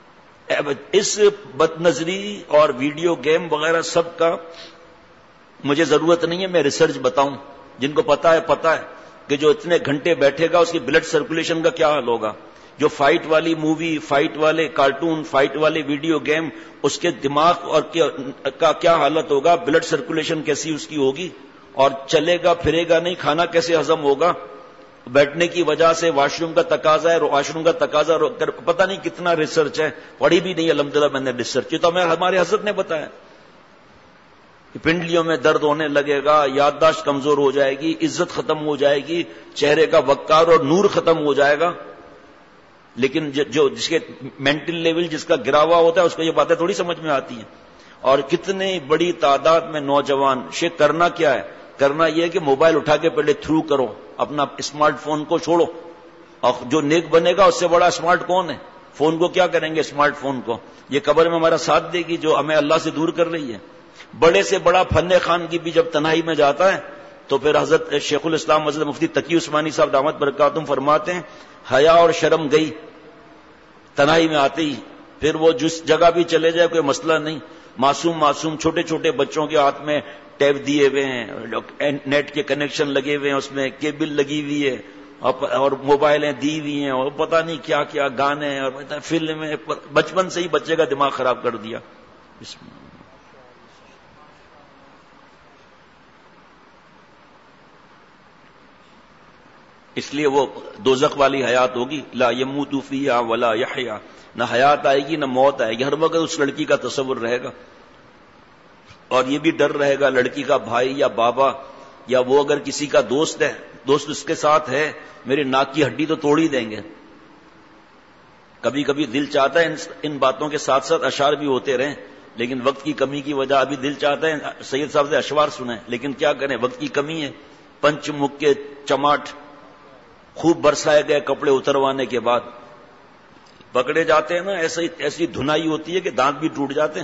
Speaker 1: اس بد نظری اور ویڈیو گیم وغیرہ سب کا مجھے ضرورت نہیں ہے میں ریسرچ بتاؤں، جن کو پتا ہے کہ جو اتنے گھنٹے بیٹھے گا اس کی بلڈ سرکولیشن کا کیا حال ہوگا، جو فائٹ والی مووی، فائٹ والے کارٹون، فائٹ والے ویڈیو گیم، اس کے دماغ اور کا کیا حالت ہوگا، بلڈ سرکولیشن کیسی اس کی ہوگی، اور چلے گا پھرے گا نہیں، کھانا کیسے ہضم ہوگا، بیٹھنے کی وجہ سے واش روم کا تقاضا ہے، واش روم کا تقاضا پتہ نہیں کتنا ریسرچ ہے، پڑھی بھی نہیں الحمدللہ میں نے ریسرچ، تو ہمارے حضرت نے بتایا کہ پنڈلیوں میں درد ہونے لگے گا، یادداشت کمزور ہو جائے گی، عزت ختم ہو جائے گی، چہرے کا وقار اور نور ختم ہو جائے گا۔ لیکن جو جس کے مینٹل لیول جس کا گرا ہوا ہوتا ہے اس کو یہ باتیں تھوڑی سمجھ میں آتی ہیں۔ اور کتنی بڑی تعداد میں نوجوان شیخ کرنا کیا ہے، کرنا یہ ہے کہ موبائل اٹھا کے پہلے تھرو کرو، اپنا اسمارٹ فون کو چھوڑو، اور جو نیک بنے گا اس سے بڑا اسمارٹ کون ہے؟ فون کو کیا کریں گے، اسمارٹ فون کو، یہ قبر میں ہمارا ساتھ دے گی جو ہمیں اللہ سے دور کر رہی ہے۔ بڑے سے بڑا فن خان کی بھی جب تنہائی میں جاتا ہے تو پھر حضرت شیخ الاسلام حضرت مفتی تقی عثمانی صاحب دامت برکاتہم فرماتے ہیں حیا اور شرم گئی تنہائی میں آتے ہی، پھر وہ جس جگہ بھی چلے جائے کوئی مسئلہ نہیں، معصوم چھوٹے چھوٹے بچوں کے ہاتھ میں ٹیب دیے ہوئے ہیں، نیٹ کے کنیکشن لگے ہوئے ہیں، اس میں کیبل لگی ہوئی ہے، اور موبائلیں دی ہوئی ہیں، اور پتہ نہیں کیا کیا گانے اور فلمیں، بچپن سے ہی بچے کا دماغ خراب کر دیا۔ اس لیے وہ دوزخ والی حیات ہوگی، لا یموت فیہا ولا یحیا، نہ حیات آئے گی نہ موت آئے گی، ہر وقت اس لڑکی کا تصور رہے گا، اور یہ بھی ڈر رہے گا لڑکی کا بھائی یا بابا یا وہ اگر کسی کا دوست ہے، دوست اس کے ساتھ ہے، میری ناک کی ہڈی تو توڑ ہی دیں گے۔ کبھی کبھی دل چاہتا ہے ان باتوں کے ساتھ ساتھ اشعار بھی ہوتے رہیں، لیکن وقت کی کمی کی وجہ ابھی دل چاہتا ہے سید صاحب سے اشعار سنیں، لیکن کیا کریں وقت کی کمی ہے۔ پنچ مکے چماٹ خوب برسائے گئے کپڑے اتروانے کے بعد پکڑے جاتے ہیں نا، ایسی دھنائی ہوتی ہے کہ دانت بھی ٹوٹ جاتے ہیں۔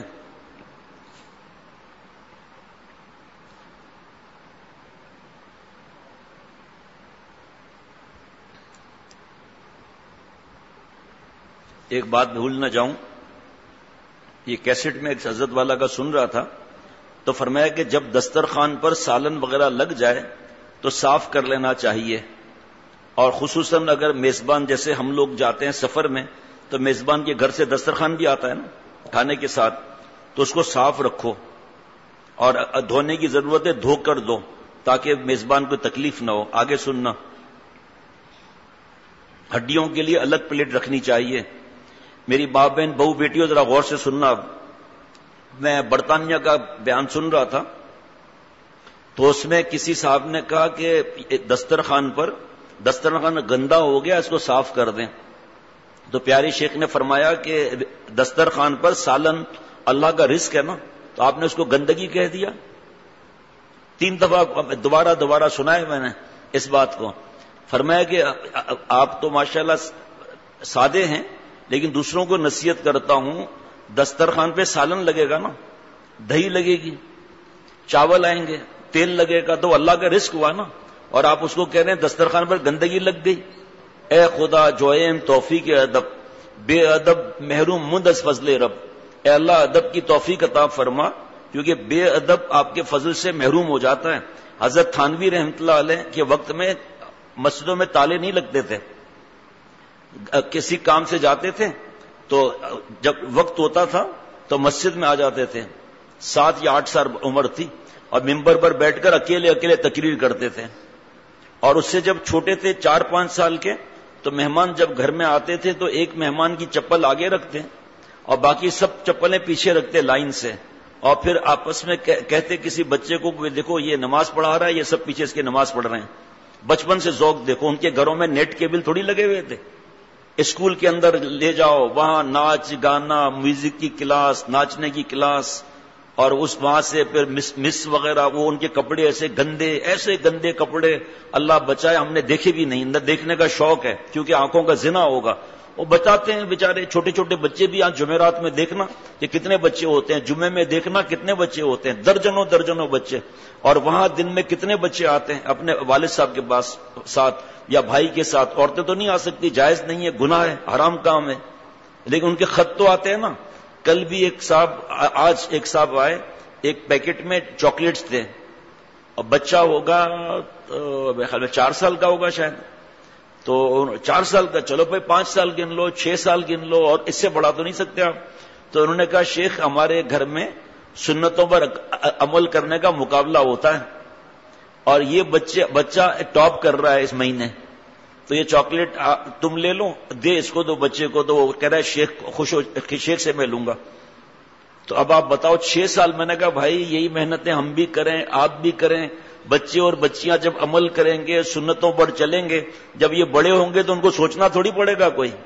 Speaker 1: ایک بات بھول نہ جاؤں، یہ کیسٹ میں ایک حضرت والا کا سن رہا تھا تو فرمایا کہ جب دسترخوان پر سالن وغیرہ لگ جائے تو صاف کر لینا چاہیے، اور خصوصاً اگر میزبان جیسے ہم لوگ جاتے ہیں سفر میں تو میزبان کے گھر سے دسترخوان بھی آتا ہے نا کھانے کے ساتھ، تو اس کو صاف رکھو، اور دھونے کی ضرورت ہے دھو کر دو تاکہ میزبان کو تکلیف نہ ہو۔ آگے سننا، ہڈیوں کے لیے الگ پلیٹ رکھنی چاہیے۔ میری ماں بہن بہو بیٹیوں ذرا غور سے سننا، میں برطانیہ کا بیان سن رہا تھا تو اس میں کسی صاحب نے کہا کہ دسترخوان گندا ہو گیا، اس کو صاف کر دیں، تو پیارے شیخ نے فرمایا کہ دسترخوان پر سالن اللہ کا رزق ہے نا، تو آپ نے اس کو گندگی کہہ دیا۔ 3 دفعہ دوبارہ سنا ہے میں نے اس بات کو۔ فرمایا کہ آپ تو ماشاءاللہ سادے ہیں لیکن دوسروں کو نصیحت کرتا ہوں، دسترخوان پہ سالن لگے گا نا، دہی لگے گی، چاول آئیں گے، تیل لگے گا، تو اللہ کا رزق ہوا نا، اور آپ اس کو کہہ رہے ہیں دسترخوان پر گندگی لگ گئی۔ اے خدا جوئم توفیق ادب، بے ادب محروم مند از فضل رب، اے اللہ ادب کی توفیق عطا فرما، کیونکہ بے ادب آپ کے فضل سے محروم ہو جاتا ہے۔ حضرت تھانوی رحمۃ اللہ علیہ کے وقت میں مسجدوں میں تالے نہیں لگتے تھے، کسی کام سے جاتے تھے تو جب وقت ہوتا تھا تو مسجد میں آ جاتے تھے، 7 یا 8 سال عمر تھی، اور ممبر پر بیٹھ کر اکیلے اکیلے تقریر کرتے تھے. اور اس سے جب چھوٹے تھے 4-5 سال کے، تو مہمان جب گھر میں آتے تھے تو ایک مہمان کی چپل آگے رکھتے اور باقی سب چپلیں پیچھے رکھتے لائن سے، اور پھر آپس میں کہتے کسی بچے کو دیکھو یہ نماز پڑھا رہا ہے، یہ سب پیچھے اس کی نماز پڑھ رہے ہیں. بچپن سے ذوق دیکھو. ان کے گھروں میں نیٹ کیبل تھوڑی لگے ہوئے تھے. اسکول کے اندر لے جاؤ، وہاں ناچ گانا، میوزک کی کلاس، ناچنے کی کلاس، اور اس وہاں سے پھر مس وغیرہ. وہ ان کے کپڑے ایسے گندے کپڑے، اللہ بچائے، ہم نے دیکھے بھی نہیں. نہ دیکھنے کا شوق ہے کیونکہ آنکھوں کا زنا ہوگا. وہ بتاتے ہیں بیچارے چھوٹے چھوٹے بچے بھی. آج جمعرات میں دیکھنا کہ کتنے بچے ہوتے ہیں، جمعے میں دیکھنا کتنے بچے ہوتے ہیں، درجنوں درجنوں بچے. اور وہاں دن میں کتنے بچے آتے ہیں اپنے والد صاحب کے پاس ساتھ یا بھائی کے ساتھ. عورتیں تو نہیں آ سکتی، جائز نہیں ہے، گناہ ہے، حرام کام ہے، لیکن ان کے خط تو آتے ہیں نا. کل بھی آج ایک صاحب آئے، ایک پیکٹ میں چاکلیٹس تھے، اور بچہ ہوگا میرے خیال میں 4 سال کا ہوگا شاید. تو 4 سال کا، چلو بھائی 5 سال گن لو، 6 سال گن لو، اور اس سے بڑا تو نہیں سکتے آپ. تو انہوں نے کہا شیخ ہمارے گھر میں سنتوں پر عمل کرنے کا مقابلہ ہوتا ہے، اور یہ بچہ ٹاپ کر رہا ہے اس مہینے، تو یہ چاکلیٹ تم لے لو، دے اس کو دو بچے کو. تو وہ کہہ رہا ہے شیخ سے میں لوں گا. تو اب آپ بتاؤ 6 سال. میں نے کہا بھائی یہی محنتیں ہم بھی کریں، آپ بھی کریں. بچے اور بچیاں جب عمل کریں گے، سنتوں پر چلیں گے، جب یہ بڑے ہوں گے تو ان کو سوچنا تھوڑی پڑے گا کوئی.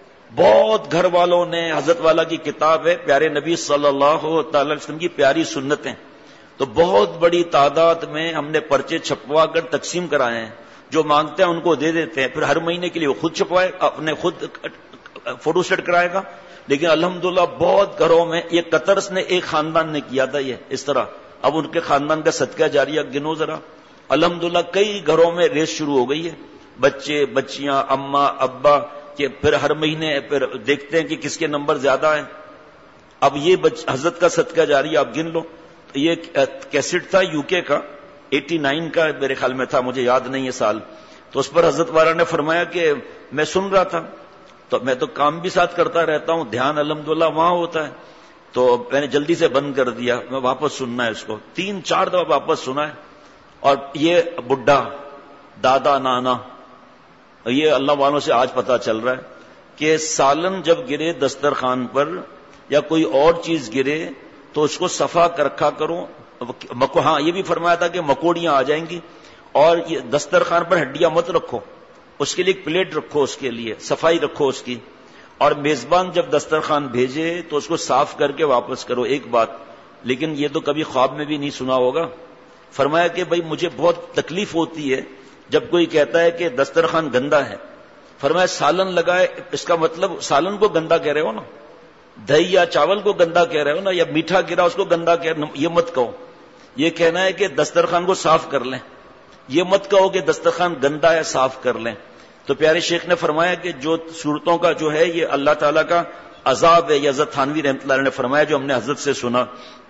Speaker 1: بہت گھر والوں نے، حضرت والا کی کتاب ہے پیارے نبی صلی اللہ تعالی وسلم کی پیاری سنتیں، تو بہت بڑی تعداد میں ہم نے پرچے چھپوا کر تقسیم کرائے ہیں. جو مانگتے ہیں ان کو دے دیتے ہیں. پھر ہر مہینے کے لیے وہ خود چھپوائے، اپنے خود فوٹو سیٹ کرائے گا. لیکن الحمدللہ بہت گھروں میں، یہ قطر نے ایک خاندان نے کیا تھا یہ اس طرح. اب ان کے خاندان کا صدقہ جاریہ گنو ذرا. الحمدللہ کئی گھروں میں ریس شروع ہو گئی ہے، بچے بچیاں، اماں ابا، کہ پھر ہر مہینے پھر دیکھتے ہیں کہ کس کے نمبر زیادہ ہیں. اب یہ حضرت کا صدقہ جاریہ آپ گن لو. یہ کیسٹ تھا UK کا، 89 کا میرے خیال میں تھا، مجھے یاد نہیں ہے سال. تو اس پر حضرت والا نے فرمایا کہ میں سن رہا تھا، تو میں تو کام بھی ساتھ کرتا رہتا ہوں، دھیان الحمدللہ وہاں ہوتا ہے، تو میں نے جلدی سے بند کر دیا. میں واپس سننا ہے اس کو، 3-4 دفعہ واپس سنا ہے. اور یہ بڈھا، دادا، نانا، یہ اللہ والوں سے آج پتا چل رہا ہے کہ سالن جب گرے دسترخوان پر یا کوئی اور چیز گرے تو اس کو صفا کر رکھا کرو. ہاں یہ بھی فرمایا تھا کہ مکوڑیاں آ جائیں گی، اور یہ دسترخوان پر ہڈیاں مت رکھو، اس کے لیے ایک پلیٹ رکھو، اس کے لیے صفائی رکھو اس کی. اور میزبان جب دسترخوان بھیجے تو اس کو صاف کر کے واپس کرو. ایک بات لیکن یہ تو کبھی خواب میں بھی نہیں سنا ہوگا. فرمایا کہ بھائی مجھے بہت تکلیف ہوتی ہے جب کوئی کہتا ہے کہ دسترخوان گندا ہے. فرمایا سالن لگائے، اس کا مطلب سالن کو گندا کہہ رہے ہو نا، دہی یا چاول کو گندا کہہ رہے ہو نا، یا میٹھا گرا اس کو گندا کہہ رہے ہو، یہ مت کہو. یہ کہنا ہے کہ دسترخوان کو صاف کر لیں، یہ مت کہو کہ دسترخوان گندا ہے صاف کر لیں. تو پیارے شیخ نے فرمایا کہ جو صورتوں کا جو ہے یہ اللہ تعالیٰ کا عذاب ہے. یہ حضرت تھانوی رحمۃ اللہ علیہ نے فرمایا، جو ہم نے حضرت سے سنا.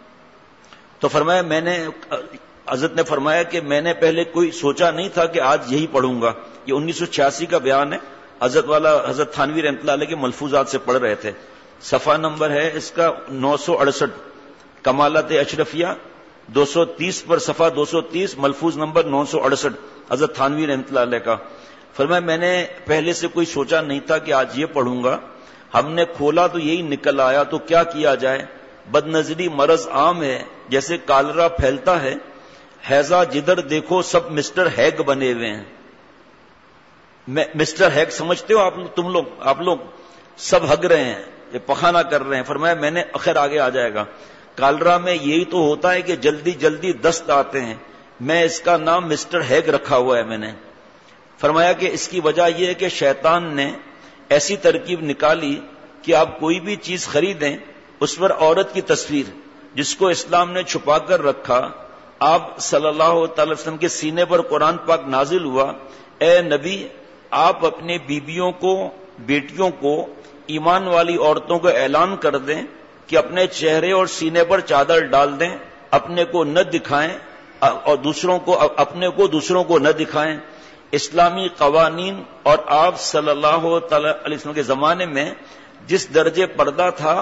Speaker 1: تو فرمایا حضرت نے فرمایا کہ میں نے پہلے کوئی سوچا نہیں تھا کہ آج یہی پڑھوں گا. یہ 1986 کا بیان ہے. حضرت تھانوی رحمۃ اللہ علیہ کے ملفوظات سے پڑھ رہے تھے. صفحہ نمبر ہے اس کا 968، کمالات اشرفیہ 230 پر صفحہ 230، ملفوظ نمبر 968، حضرت تھانوی رحمۃ اللہ علیہ کا. فرمایا میں نے پہلے سے کوئی سوچا نہیں تھا کہ آج یہ پڑھوں گا. ہم نے کھولا تو یہی نکل آیا، تو کیا کیا جائے. بد نظری مرض عام ہے، جیسے کالرا پھیلتا ہے. حیضہ جدھر دیکھو سب مسٹر ہیگ بنے ہوئے ہیں. مسٹر ہیگ سمجھتے ہو آپ لوگ سب ہگ رہے ہیں، یہ پخانہ کر رہے ہیں. فرمایا میں نے اخر آگے آ جائے گا. کالرا میں یہی تو ہوتا ہے کہ جلدی جلدی دست آتے ہیں. میں اس کا نام مسٹر ہیگ رکھا ہوا ہے میں نے. فرمایا کہ اس کی وجہ یہ ہے کہ شیطان نے ایسی ترکیب نکالی کہ آپ کوئی بھی چیز خریدیں اس پر عورت کی تصویر، جس کو اسلام نے چھپا کر رکھا. آپ صلی اللہ تعالی وسلم کے سینے پر قرآن پاک نازل ہوا، اے نبی آپ اپنے بیبیوں کو، بیٹیوں کو، ایمان والی عورتوں کو اعلان کر دیں کہ اپنے چہرے اور سینے پر چادر ڈال دیں، اپنے کو نہ دکھائیں اور اپنے کو دوسروں کو نہ دکھائیں. اسلامی قوانین اور آپ صلی اللہ تعالی علیہ وسلم کے زمانے میں جس درجے پردہ تھا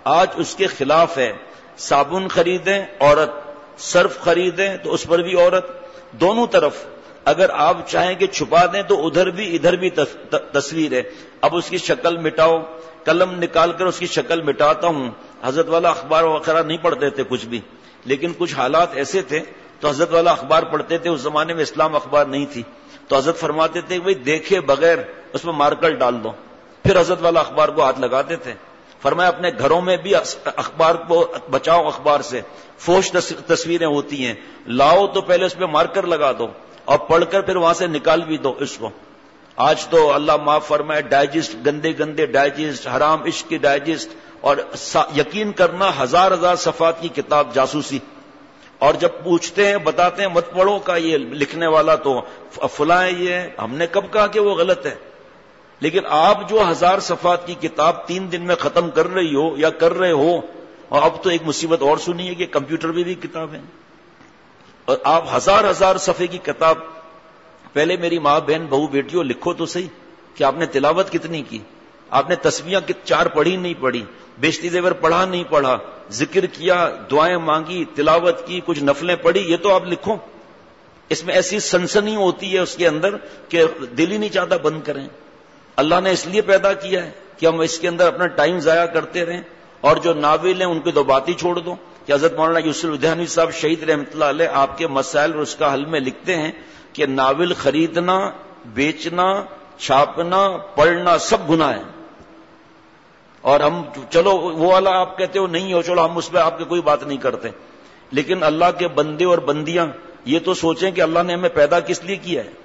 Speaker 1: آج اس کے خلاف ہے. صابن خریدیں عورت، صرف خریدیں تو اس پر بھی عورت، دونوں طرف. اگر آپ چاہیں کہ چھپا دیں تو ادھر بھی تصویر ہے. اب اس کی شکل مٹاؤ، قلم نکال کر اس کی شکل مٹاتا ہوں. حضرت والا اخبار وغیرہ نہیں پڑھتے تھے کچھ بھی، لیکن کچھ حالات ایسے تھے تو حضرت والا اخبار پڑھتے تھے. اس زمانے میں اسلام اخبار نہیں تھی تو حضرت فرماتے تھے بھائی دیکھے بغیر اس میں مارکر ڈال دو. پھر حضرت والا اخبار کو ہاتھ لگاتے تھے. فرمایا اپنے گھروں میں بھی اخبار کو بچاؤ، اخبار سے فوش تصویریں ہوتی ہیں، لاؤ تو پہلے اس پہ مارکر لگا دو اور پڑھ کر پھر وہاں سے نکال بھی دو اس کو. آج تو اللہ معاف فرمائے ڈائجسٹ، گندے ڈائجسٹ، حرام عشق کی ڈائجسٹ، اور یقین کرنا ہزار صفحات کی کتاب جاسوسی. اور جب پوچھتے ہیں بتاتے ہیں مت پڑھو کا یہ لکھنے والا تو فلاں یہ، ہم نے کب کہا کہ وہ غلط ہے؟ لیکن آپ جو 1000 صفحات کی کتاب 3 دن میں ختم کر رہی ہو یا کر رہے ہو، اور اب تو ایک مصیبت اور سنیے کہ کمپیوٹر بھی کتاب ہے، اور آپ 1000 صفحے کی کتاب. پہلے میری ماں بہن بہو بیٹیوں لکھو تو صحیح کہ آپ نے تلاوت کتنی کی، آپ نے تسبیحاں 4 پڑھی نہیں پڑھی، بیشتی زیور پڑھا نہیں پڑھا، ذکر کیا، دعائیں مانگی، تلاوت کی، کچھ نفلیں پڑھی، یہ تو آپ لکھو. اس میں ایسی سنسنی ہوتی ہے اس کے اندر کہ دل ہی نہیں چاہتا بند کریں. اللہ نے اس لیے پیدا کیا ہے کہ ہم اس کے اندر اپنا ٹائم ضائع کرتے رہیں. اور جو ناول ہیں ان کی تو بات ہی چھوڑ دو کہ حضرت مولانا یوسف ادھیانوی صاحب شہید رحمۃ اللہ علیہ آپ کے مسائل اور اس کا حل میں لکھتے ہیں کہ ناول خریدنا، بیچنا، چھاپنا، پڑھنا سب گناہ ہے. اور ہم چلو وہ والا آپ کہتے ہو نہیں ہو، چلو ہم اس پہ آپ کی کوئی بات نہیں کرتے. لیکن اللہ کے بندے اور بندیاں یہ تو سوچیں کہ اللہ نے ہمیں پیدا کس لیے کیا ہے.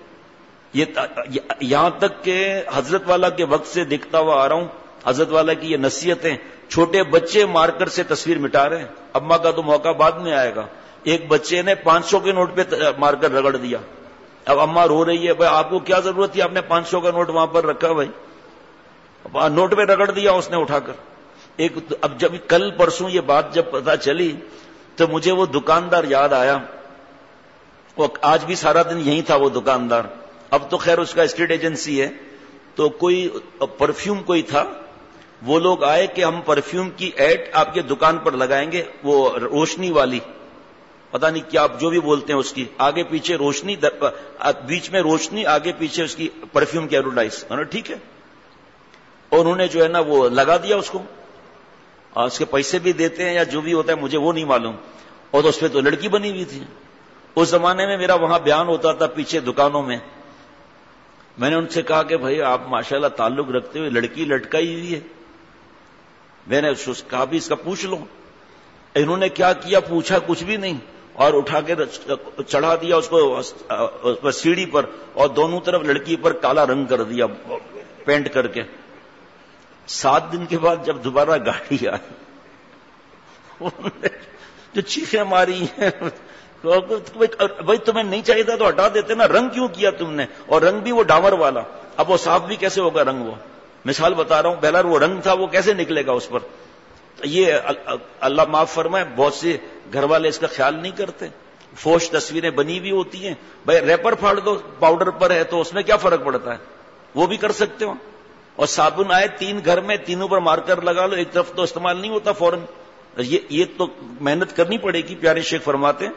Speaker 1: یہاں تک کہ حضرت والا کے وقت سے دیکھتا ہوا آ رہا ہوں، حضرت والا کی یہ نصیحتیں، چھوٹے بچے مارکر سے تصویر مٹا رہے ہیں. اما کا تو موقع بعد میں آئے گا. ایک بچے نے 500 کے نوٹ پہ مارکر رگڑ دیا. اب اما رو رہی ہے، بھائی آپ کو کیا ضرورت تھی، آپ نے 500 کا نوٹ وہاں پر رکھا، بھائی نوٹ پہ رگڑ دیا اس نے اٹھا کر. اب جب کل پرسوں یہ بات جب پتا چلی تو مجھے وہ دکاندار یاد آیا. وہ آج بھی سارا دن یہی تھا وہ دکاندار. اب تو خیر اس کا اسٹیٹ ایجنسی ہے. تو کوئی پرفیوم کوئی تھا، وہ لوگ آئے کہ ہم پرفیوم کی ایڈ آپ کے دکان پر لگائیں گے، وہ روشنی والی، پتہ نہیں کیا آپ جو بھی بولتے ہیں اس کی، آگے پیچھے روشنی، بیچ میں روشنی، آگے پیچھے اس کی پرفیوم کی ایڈورٹائز. ٹھیک ہے. اور انہوں نے جو ہے نا وہ لگا دیا اس کو، اس کے پیسے بھی دیتے ہیں یا جو بھی ہوتا ہے مجھے وہ نہیں معلوم. اور اس پہ تو لڑکی بنی ہوئی تھی. اس زمانے میں میرا وہاں بیان ہوتا تھا پیچھے دکانوں میں. میں نے ان سے کہا کہ بھائی آپ ماشاءاللہ تعلق رکھتے ہوئے لڑکی لٹکائی ہوئی ہے. میں نے کہا بھی اس کا پوچھ لو. انہوں نے کیا کیا، پوچھا کچھ بھی نہیں اور اٹھا کے چڑھا دیا اس کو سیڑھی پر، اور دونوں طرف لڑکی پر کالا رنگ کر دیا پینٹ کر کے. 7 دن کے بعد جب دوبارہ گاڑی آئی جو چیخیں ماری ہیں، بھائی تمہیں نہیں چاہیے تھا تو ہٹا دیتے نا، رنگ کیوں کیا تم نے، اور رنگ بھی وہ ڈامر والا. اب وہ صاف بھی کیسے ہوگا رنگ، وہ مثال بتا رہا ہوں، بہرحال وہ رنگ تھا، وہ کیسے نکلے گا اس پر. یہ اللہ معاف فرمائے بہت سے گھر والے اس کا خیال نہیں کرتے. فوش تصویریں بنی ہوئی ہوتی ہیں، بھائی ریپر پھاڑ دو پاؤڈر پر ہے تو اس میں کیا فرق پڑتا ہے، وہ بھی کر سکتے ہو. اور صابن آئے 3 گھر میں، تینوں پر مارکر لگا لو، ایک طرف تو استعمال نہیں ہوتا فوراً. یہ تو محنت کرنی پڑے گی. پیارے شیخ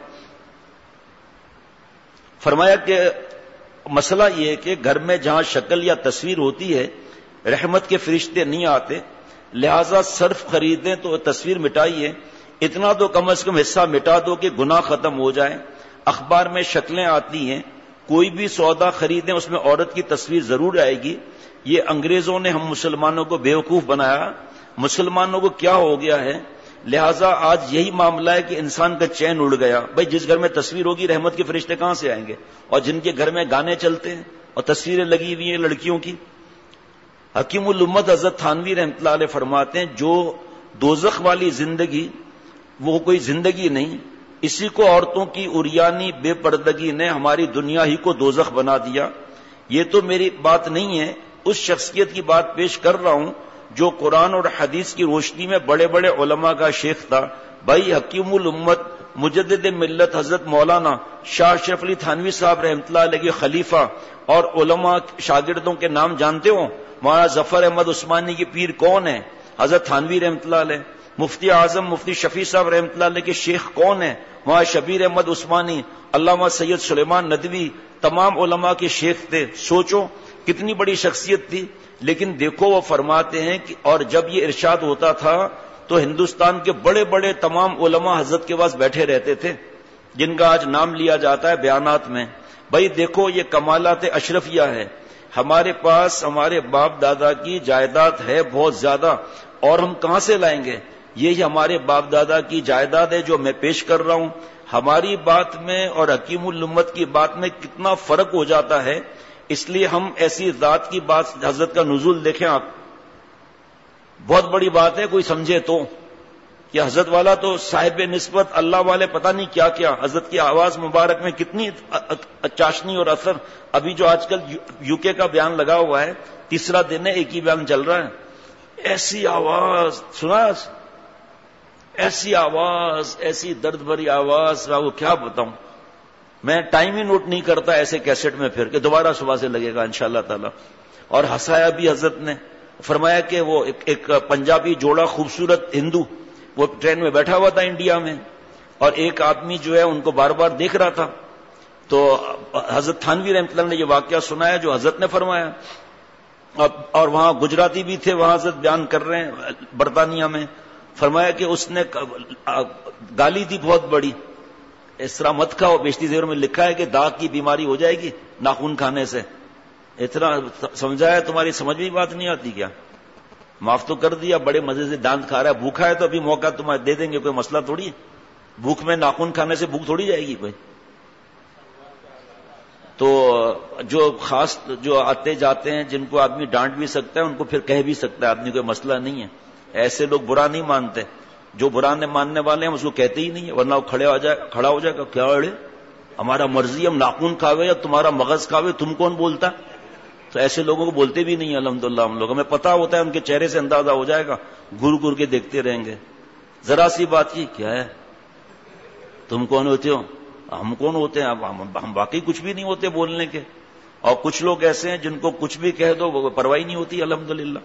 Speaker 1: فرمایا کہ مسئلہ یہ ہے کہ گھر میں جہاں شکل یا تصویر ہوتی ہے رحمت کے فرشتے نہیں آتے، لہذا صرف خریدیں تو تصویر مٹائیے، اتنا تو کم از کم حصہ مٹا دو کہ گناہ ختم ہو جائے. اخبار میں شکلیں آتی ہیں، کوئی بھی سودا خریدیں اس میں عورت کی تصویر ضرور آئے گی. یہ انگریزوں نے ہم مسلمانوں کو بیوقوف بنایا. مسلمانوں کو کیا ہو گیا ہے، لہذا آج یہی معاملہ ہے کہ انسان کا چین اڑ گیا. بھائی جس گھر میں تصویر ہوگی رحمت کے فرشتے کہاں سے آئیں گے، اور جن کے گھر میں گانے چلتے ہیں اور تصویریں لگی ہوئی ہیں لڑکیوں کی. حکیم الامت حضرت تھانوی رحمۃ اللہ علیہ فرماتے ہیں جو دوزخ والی زندگی وہ کوئی زندگی نہیں، اسی کو عورتوں کی عریانی بے پردگی نے ہماری دنیا ہی کو دوزخ بنا دیا. یہ تو میری بات نہیں ہے، اس شخصیت کی بات پیش کر رہا ہوں جو قرآن اور حدیث کی روشنی میں بڑے بڑے علماء کا شیخ تھا. بھائی حکیم الامت مجدد ملت حضرت مولانا شاہ اشرف علی تھانوی صاحب رحمۃ اللہ علیہ کے خلیفہ اور علماء شاگردوں کے نام جانتے ہو؟ مولانا ظفر احمد عثمانی کی پیر کون ہے؟ حضرت تھانوی رحمۃ اللہ علیہ. مفتی اعظم مفتی شفیع صاحب رحمۃ اللہ علیہ کے شیخ کون ہیں؟ وہاں شبیر احمد عثمانی، علامہ سید سلیمان ندوی، تمام علماء کے شیخ تھے. سوچو کتنی بڑی شخصیت تھی. لیکن دیکھو وہ فرماتے ہیں کہ اور جب یہ ارشاد ہوتا تھا تو ہندوستان کے بڑے بڑے تمام علماء حضرت کے پاس بیٹھے رہتے تھے، جن کا آج نام لیا جاتا ہے بیانات میں. بھائی دیکھو یہ کمالات اشرفیہ ہے. ہمارے پاس ہمارے باپ دادا کی جائیداد ہے بہت زیادہ، اور ہم کہاں سے لائیں گے؟ یہی ہمارے باپ دادا کی جائیداد ہے جو میں پیش کر رہا ہوں. ہماری بات میں اور حکیم الامت کی بات میں کتنا فرق ہو جاتا ہے. اس لیے ہم ایسی ذات کی بات، حضرت کا نزول دیکھیں آپ، بہت بڑی بات ہے کوئی سمجھے تو، کہ حضرت والا تو صاحب نسبت، اللہ والے پتہ نہیں کیا کیا. حضرت کی آواز مبارک میں کتنی چاشنی اور اثر. ابھی جو آج کل یو کے کا بیان لگا ہوا ہے، تیسرا دن ہے، ایک ہی بیان چل رہا ہے. ایسی آواز سنا، ایسی آواز، ایسی درد بھری آواز، وہ کیا بتاؤں. میں ٹائم ہی نوٹ نہیں کرتا ایسے کیسٹ میں پھر کہ دوبارہ صبح سے لگے گا انشاءاللہ تعالی. اور ہنسایا بھی حضرت نے. فرمایا کہ وہ ایک پنجابی جوڑا خوبصورت ہندو، وہ ٹرین میں بیٹھا ہوا تھا انڈیا میں، اور ایک آدمی جو ہے ان کو بار بار دیکھ رہا تھا. تو حضرت تھانوی رحمۃ اللہ نے یہ واقعہ سنایا جو حضرت نے فرمایا. اور وہاں گجراتی بھی تھے، وہاں حضرت بیان کر رہے ہیں برطانیہ میں. فرمایا کہ اس نے گالی دی بہت بڑی، اس طرح مت کھاؤ. بیشتی زیور میں لکھا ہے کہ داغ کی بیماری ہو جائے گی ناخن کھانے سے. اتنا سمجھایا، تمہاری سمجھ میں بات نہیں آتی کیا؟ معاف تو کر دیا، بڑے مزے سے دانت کھا رہا ہے، بھوکا ہے تو ابھی موقع تمہیں دے دیں گے، کوئی مسئلہ تھوڑی ہے. بھوک میں ناخن کھانے سے بھوک تھوڑی جائے گی کوئی. تو جو خاص جو آتے جاتے ہیں جن کو آدمی ڈانٹ بھی سکتا ہے ان کو پھر کہہ بھی سکتا ہے آدمی، کوئی مسئلہ نہیں ہے. ایسے لوگ برا نہیں مانتے، جو برا ماننے والے ہیں اس کو کہتے ہی نہیں ہے، ورنہ وہ کھڑا ہو جائے گا. کیا اڑے ہمارا مرضی، ہم ناخن کھاوے یا تمہارا مغز کھاوے، تم کون بولتا؟ تو ایسے لوگوں کو بولتے بھی نہیں الحمدللہ. ہم لوگ، ہمیں پتا ہوتا ہے، ان کے چہرے سے اندازہ ہو جائے گا، گر گر کے دیکھتے رہیں گے. ذرا سی بات کی کیا ہے، تم کون ہوتے ہو، ہم کون ہوتے ہیں، ہم واقعی کچھ بھی نہیں ہوتے بولنے کے. اور کچھ لوگ ایسے ہیں جن کو کچھ بھی کہہ دو وہ پرواہ نہیں ہوتی الحمدللہ.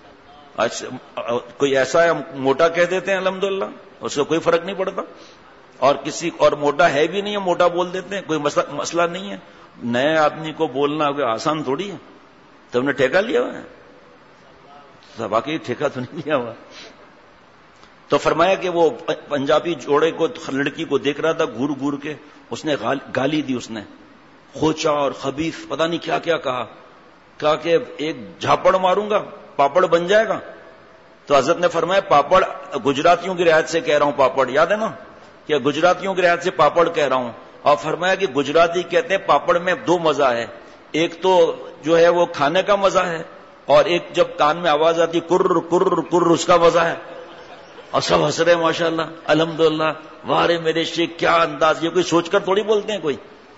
Speaker 1: کوئی ایسا ہے موٹا کہہ دیتے ہیں الحمدللہ، اس کا کوئی فرق نہیں پڑتا. اور کسی اور موٹا ہے بھی نہیں ہے، موٹا بول دیتے ہیں، کوئی مسئلہ نہیں ہے. نئے آدمی کو بولنا کوئی آسان تھوڑی ہے. تم نے ٹھیکہ لیا ہوا ہے، باقی ٹھیکہ تو نہیں لیا ہوا. تو فرمایا کہ وہ پنجابی جوڑے کو، لڑکی کو دیکھ رہا تھا گور گور کے. اس نے گالی دی، اس نے کھوچا اور خبیث پتہ نہیں کیا کیا کہا کہ ایک جھاپڑ ماروں گا پاپڑ بن جائے گا. تو حضرت نے فرمایا پاپڑ گجراتیوں کی رعایت سے کہہ رہا ہوں، پاپڑ یاد ہے نا کہ گجراتیوں کی رعایت سے پاپڑ کہہ رہا ہوں. اور فرمایا کہ گجراتی کہتے ہیں پاپڑ میں دو مزہ ہے، ایک تو جو ہے وہ کھانے کا مزہ ہے، اور ایک جب کان میں آواز آتی کر کر کر اس کا مزہ ہے. اور سب ہنس رہے ماشاء اللہ الحمدللہ. وارے میرے شیخ کیا انداز، یہ کوئی سوچ کر تھوڑی بولتے ہیں کوئی.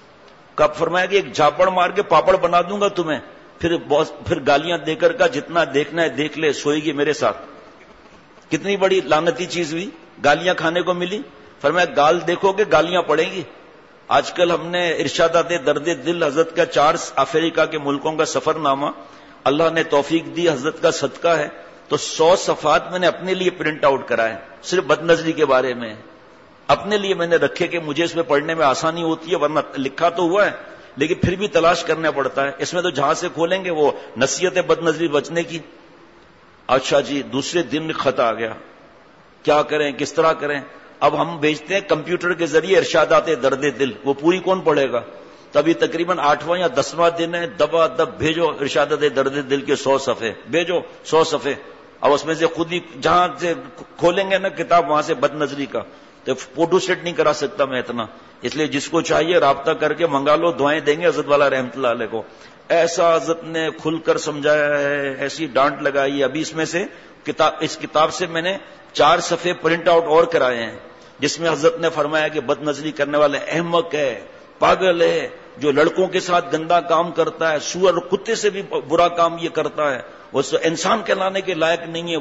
Speaker 1: کب فرمایا کہ ایک جھاپڑ مار کے پاپڑ بنا دوں گا تمہیں، پھر گالیاں دے کر کا جتنا دیکھنا ہے دیکھ لے، سوئے گی میرے ساتھ. کتنی بڑی لعنتی چیز ہوئی، گالیاں کھانے کو ملی. فرمایا گال دیکھو گے گالیاں پڑیں گی. آج کل ہم نے ارشادات درد دل حضرت کا 4 افریقہ کے ملکوں کا سفر نامہ اللہ نے توفیق دی، حضرت کا صدقہ ہے. تو 100 صفحات میں نے اپنے لیے پرنٹ آؤٹ کرائے، صرف بد نظری کے بارے میں اپنے لیے میں نے رکھے کہ مجھے اس میں پڑھنے میں آسانی ہوتی ہے، ورنہ لکھا تو ہوا ہے لیکن پھر بھی تلاش کرنا پڑتا ہے. اس میں تو جہاں سے کھولیں گے وہ نصیحت بد نظری بچنے کی. اچھا جی، دوسرے دن خط آ گیا، کیا کریں کس طرح کریں. اب ہم بھیجتے ہیں کمپیوٹر کے ذریعے ارشادات درد دل، وہ پوری کون پڑھے گا. تبھی تقریباً 8واں یا 10واں دن ہے، دبا دب بھیجو ارشادات درد دل کے 100 صفحے بھیجو، 100 صفحے. اب اس میں سے خود ہی جہاں سے کھولیں گے نا کتاب وہاں سے بد نظری کا، تو فوٹو سیٹ نہیں کرا سکتا میں اتنا. اس لیے جس کو چاہیے رابطہ کر کے منگا لو، دعائیں دیں گے حضرت والا رحمت اللہ علیہ کو. ایسا حضرت نے کھل کر سمجھایا ہے، ایسی ڈانٹ لگائی. ابھی اس میں سے اس کتاب سے میں نے 4 صفحے پرنٹ آؤٹ اور کرائے ہیں، جس میں حضرت نے فرمایا کہ بد نظری کرنے والے احمق ہے، پاگل ہے، جو لڑکوں کے ساتھ گندا کام کرتا ہے، سور کتے سے بھی برا کام یہ کرتا ہے، وہ انسان کہلانے کے لائق نہیں ہے.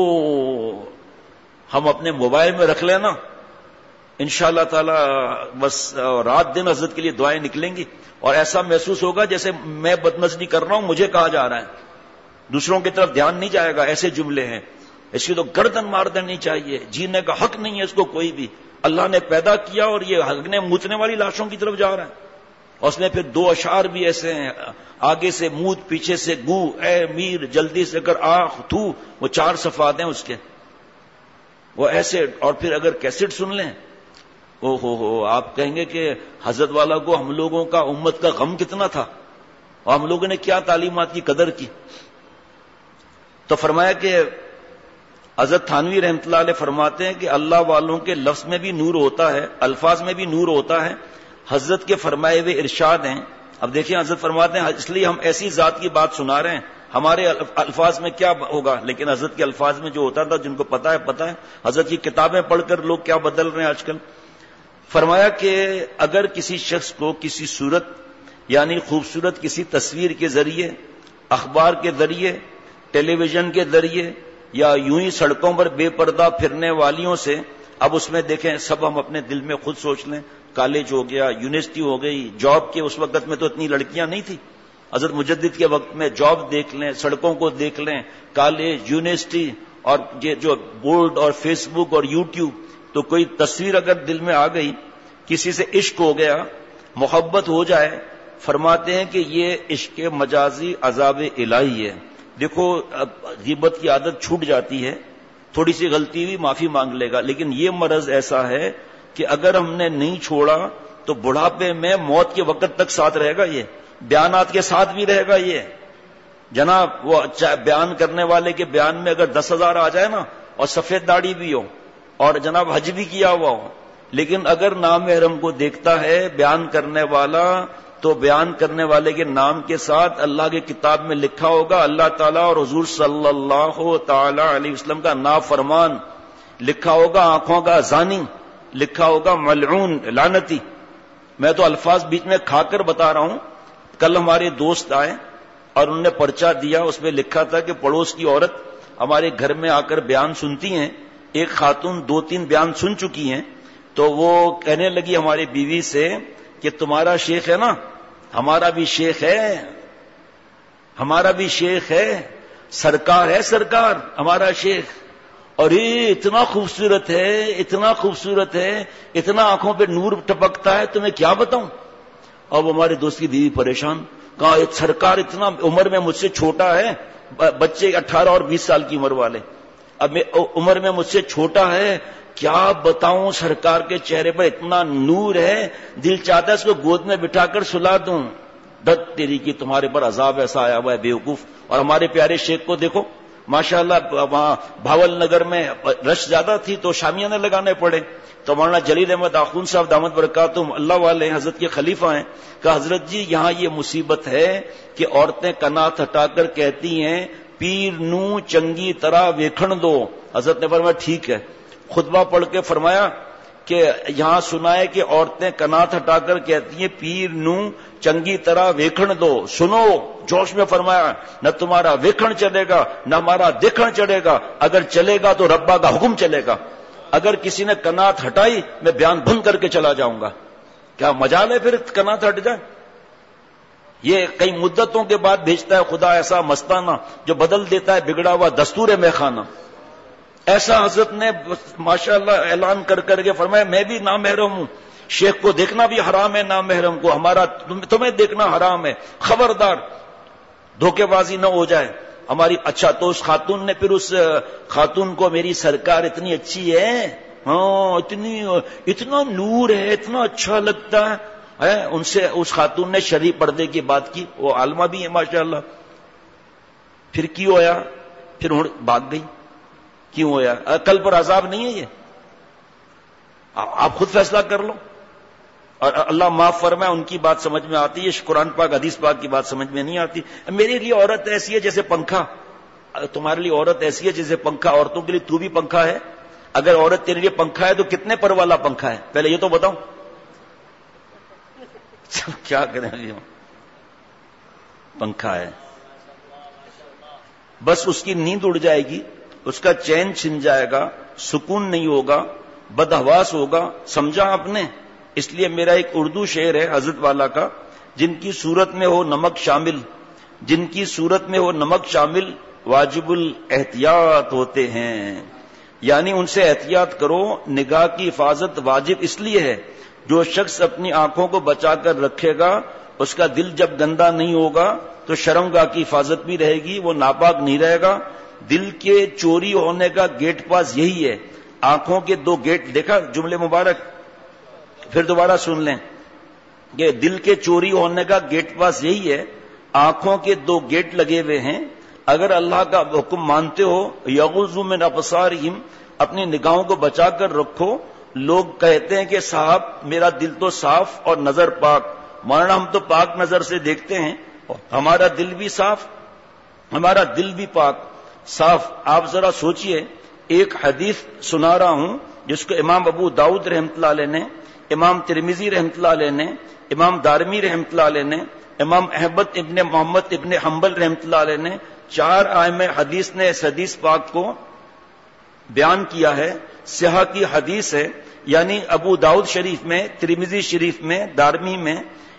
Speaker 1: وہ ہم اپنے موبائل میں رکھ لینا انشاءاللہ تعالی، بس رات دن حضرت کے لیے دعائیں نکلیں گی. اور ایسا محسوس ہوگا جیسے میں بد نظری کر رہا ہوں، مجھے کہا جا رہا ہے، دوسروں کی طرف دھیان نہیں جائے گا. ایسے جملے ہیں. اس کی تو گردن مار دینی چاہیے، جینے کا حق نہیں ہے اس کو کوئی بھی. اللہ نے پیدا کیا اور یہ ہگنے موتنے والی لاشوں کی طرف جا رہا ہے. اور اس میں پھر 2 اشعار بھی ایسے ہیں، آگے سے موت پیچھے سے گو، اے میر جلدی سے کر آخ تھو، وہ 4 صفحات ہیں اس کے، وہ ایسے. اور پھر اگر کیسٹ سن لیں، او ہو آپ کہیں گے کہ حضرت والا کو ہم لوگوں کا امت کا غم کتنا تھا اور ہم لوگوں نے کیا تعلیمات کی قدر کی. تو فرمایا کہ حضرت تھانوی رحمۃ اللہ علیہ فرماتے ہیں کہ اللہ والوں کے لفظ میں بھی نور ہوتا ہے، الفاظ میں بھی نور ہوتا ہے. حضرت کے فرمائے ہوئے ارشاد ہیں. اب دیکھیں حضرت فرماتے ہیں اس لیے ہم ایسی ذات کی بات سنا رہے ہیں، ہمارے الفاظ میں کیا ہوگا، لیکن حضرت کے الفاظ میں جو ہوتا تھا، جن کو پتا ہے. حضرت کی کتابیں پڑھ کر لوگ کیا بدل رہے ہیں آج کل. فرمایا کہ اگر کسی شخص کو کسی صورت یعنی خوبصورت کسی تصویر کے ذریعے، اخبار کے ذریعے، ٹیلی ویژن کے ذریعے یا یوں ہی سڑکوں پر بے پردہ پھرنے والیوں سے، اب اس میں دیکھیں سب ہم اپنے دل میں خود سوچ لیں، کالج ہو گیا، یونیورسٹی ہو گئی، جاب کے اس وقت میں تو اتنی لڑکیاں نہیں تھی، حضرت مجدد کے وقت میں جاب دیکھ لیں، سڑکوں کو دیکھ لیں، کالج، یونیورسٹی اور یہ جو بورڈ اور فیس بک اور یوٹیوب. تو کوئی تصویر اگر دل میں آ گئی، کسی سے عشق ہو گیا، محبت ہو جائے، فرماتے ہیں کہ یہ عشق مجازی عذاب الہی ہے. دیکھو غیبت کی عادت چھوٹ جاتی ہے، تھوڑی سی غلطی ہوئی معافی مانگ لے گا، لیکن یہ مرض ایسا ہے کہ اگر ہم نے نہیں چھوڑا تو بڑھاپے میں موت کے وقت تک ساتھ رہے گا. یہ بیانات کے ساتھ بھی رہے گا. یہ جناب وہ بیان کرنے والے کے بیان میں اگر 10,000 آ جائے نا اور سفید داڑھی بھی ہو اور جناب حج بھی کیا ہوا ہو، لیکن اگر نامحرم کو دیکھتا ہے بیان کرنے والا، تو بیان کرنے والے کے نام کے ساتھ اللہ کی کتاب میں لکھا ہوگا اللہ تعالیٰ اور حضور صلی اللہ تعالی علیہ وسلم کا نافرمان، لکھا ہوگا آنکھوں کا زانی، لکھا ہوگا ملعون لعنتی. میں تو الفاظ بیچ میں کھا کر بتا رہا ہوں. کل ہمارے دوست آئے اور انہوں نے پرچہ دیا، اس میں لکھا تھا کہ پڑوس کی عورت ہمارے گھر میں آ کر بیان سنتی ہیں. ایک خاتون 2-3 بیان سن چکی ہیں، تو وہ کہنے لگی ہماری بیوی سے کہ تمہارا شیخ ہے نا، ہمارا بھی شیخ ہے، ہمارا بھی شیخ ہے، سرکار ہے، سرکار ہمارا شیخ، اور یہ اتنا خوبصورت ہے، اتنا خوبصورت ہے، اتنا آنکھوں پہ نور ٹپکتا ہے، تمہیں کیا بتاؤں. اب ہمارے دوست کی بیوی پریشان، کہا سرکار اتنا عمر میں مجھ سے چھوٹا ہے، بچے 18 اور 20 سال کی عمر والے، اب عمر میں مجھ سے چھوٹا ہے، کیا بتاؤں سرکار کے چہرے پر اتنا نور ہے، دل چاہتا ہے اس کو گود میں بٹھا کر سلا دوں. دت تیری کی تمہارے پر عذاب ایسا آیا ہوا ہے بیوقوف. اور ہمارے پیارے شیخ کو دیکھو ماشاءاللہ، وہاں بھاول نگر میں رش زیادہ تھی تو شامیانے لگانے پڑے. تو مولانا جلیل احمد آخوند صاحب دامت برکاتہم اللہ والے حضرت کے خلیفہ ہیں، کہ حضرت جی یہاں یہ مصیبت ہے کہ عورتیں کنات ہٹا کر کہتی ہیں پیر نو چنگی طرح ویکھن دو. حضرت نے فرمایا ٹھیک ہے. خطبہ پڑھ کے فرمایا کہ یہاں سنا ہے کہ عورتیں کنات ہٹا کر کہتی ہیں پیر نو چنگی طرح ویکھن دو. سنو، جوش میں فرمایا نہ تمہارا ویکھن چلے گا نہ ہمارا دیکھن چلے گا، اگر چلے گا تو ربا کا حکم چلے گا. اگر کسی نے کنات ہٹائی میں بیان بند کر کے چلا جاؤں گا. کیا مجال ہے پھر کنات ہٹ جائے؟ یہ کئی مدتوں کے بعد بھیجتا ہے خدا ایسا مستانہ جو بدل دیتا ہے بگڑا ہوا دستور میخانہ. ایسا حضرت نے ماشاءاللہ اعلان کر کے فرمایا میں بھی نامحرم ہوں، شیخ کو دیکھنا بھی حرام ہے، نامحرم کو ہمارا تمہیں دیکھنا حرام ہے، خبردار دھوکے بازی نہ ہو جائے ہماری. اچھا تو اس خاتون نے پھر اس خاتون کو میری سرکار اتنی اچھی ہے، ہاں اتنا نور ہے، اتنا اچھا لگتا ہے، ان سے اس خاتون نے شرعی پردے کی بات کی، وہ عالمہ بھی ہے ماشاءاللہ. پھر کیوں ہویا؟ پھر بھاگ گئی. کیوں ہویا؟ کل پر عذاب نہیں ہے یہ، آپ خود فیصلہ کر لو. اور اللہ معاف فرمائے ان کی بات سمجھ میں آتی ہے، قرآن پاک حدیث پاک کی بات سمجھ میں نہیں آتی. میرے لیے عورت ایسی ہے جیسے پنکھا، تمہارے لیے عورت ایسی ہے جیسے پنکھا، عورتوں کے لیے تو بھی پنکھا ہے. اگر عورت تیرے لیے پنکھا ہے تو کتنے پر والا پنکھا ہے پہلے یہ تو بتاؤ. کیا کریں، پنکھا ہے، بس اس کی نیند اڑ جائے گی، اس کا چین چھن جائے گا، سکون نہیں ہوگا، بدحواس ہوگا. سمجھا آپ نے؟ اس لیے میرا ایک اردو شعر ہے حضرت والا کا، جن کی صورت میں ہو نمک شامل، جن کی صورت میں ہو نمک شامل، واجب الاحتیاط ہوتے ہیں، یعنی ان سے احتیاط کرو۔ نگاہ کی حفاظت واجب اس لیے ہے، جو شخص اپنی آنکھوں کو بچا کر رکھے گا اس کا دل جب گندا نہیں ہوگا تو شرمگاہ کی حفاظت بھی رہے گی، وہ ناپاک نہیں رہے گا۔ دل کے چوری ہونے کا گیٹ پاس یہی ہے، آنکھوں کے دو گیٹ، دیکھا جملے مبارک، پھر دوبارہ سن لیں کہ دل کے چوری ہونے کا گیٹ پاس یہی ہے، آنکھوں کے دو گیٹ لگے ہوئے ہیں۔ اگر اللہ کا حکم مانتے ہو، یغضوا من ابصارہم، اپنی نگاہوں کو بچا کر رکھو۔ لوگ کہتے ہیں کہ صاحب میرا دل تو صاف اور نظر پاک، مولانا ہم تو پاک نظر سے دیکھتے ہیں، ہمارا دل بھی صاف، ہمارا دل بھی پاک صاف۔ آپ ذرا سوچئے، ایک حدیث سنا رہا ہوں جس کو امام ابو داؤد رحمۃ اللہ علیہ نے، امام ترمذی رحمۃ اللہ علیہ نے، امام دارمی رحمۃ اللہ علیہ نے، امام احمد ابن محمد ابن حنبل رحمۃ اللہ علیہ نے، 4 ائمہ حدیث نے اس حدیث پاک کو بیان کیا ہے۔ صحیح کی حدیث ہے، یعنی ابو داؤد شریف میں، ترمذی شریف میں، دارمی میں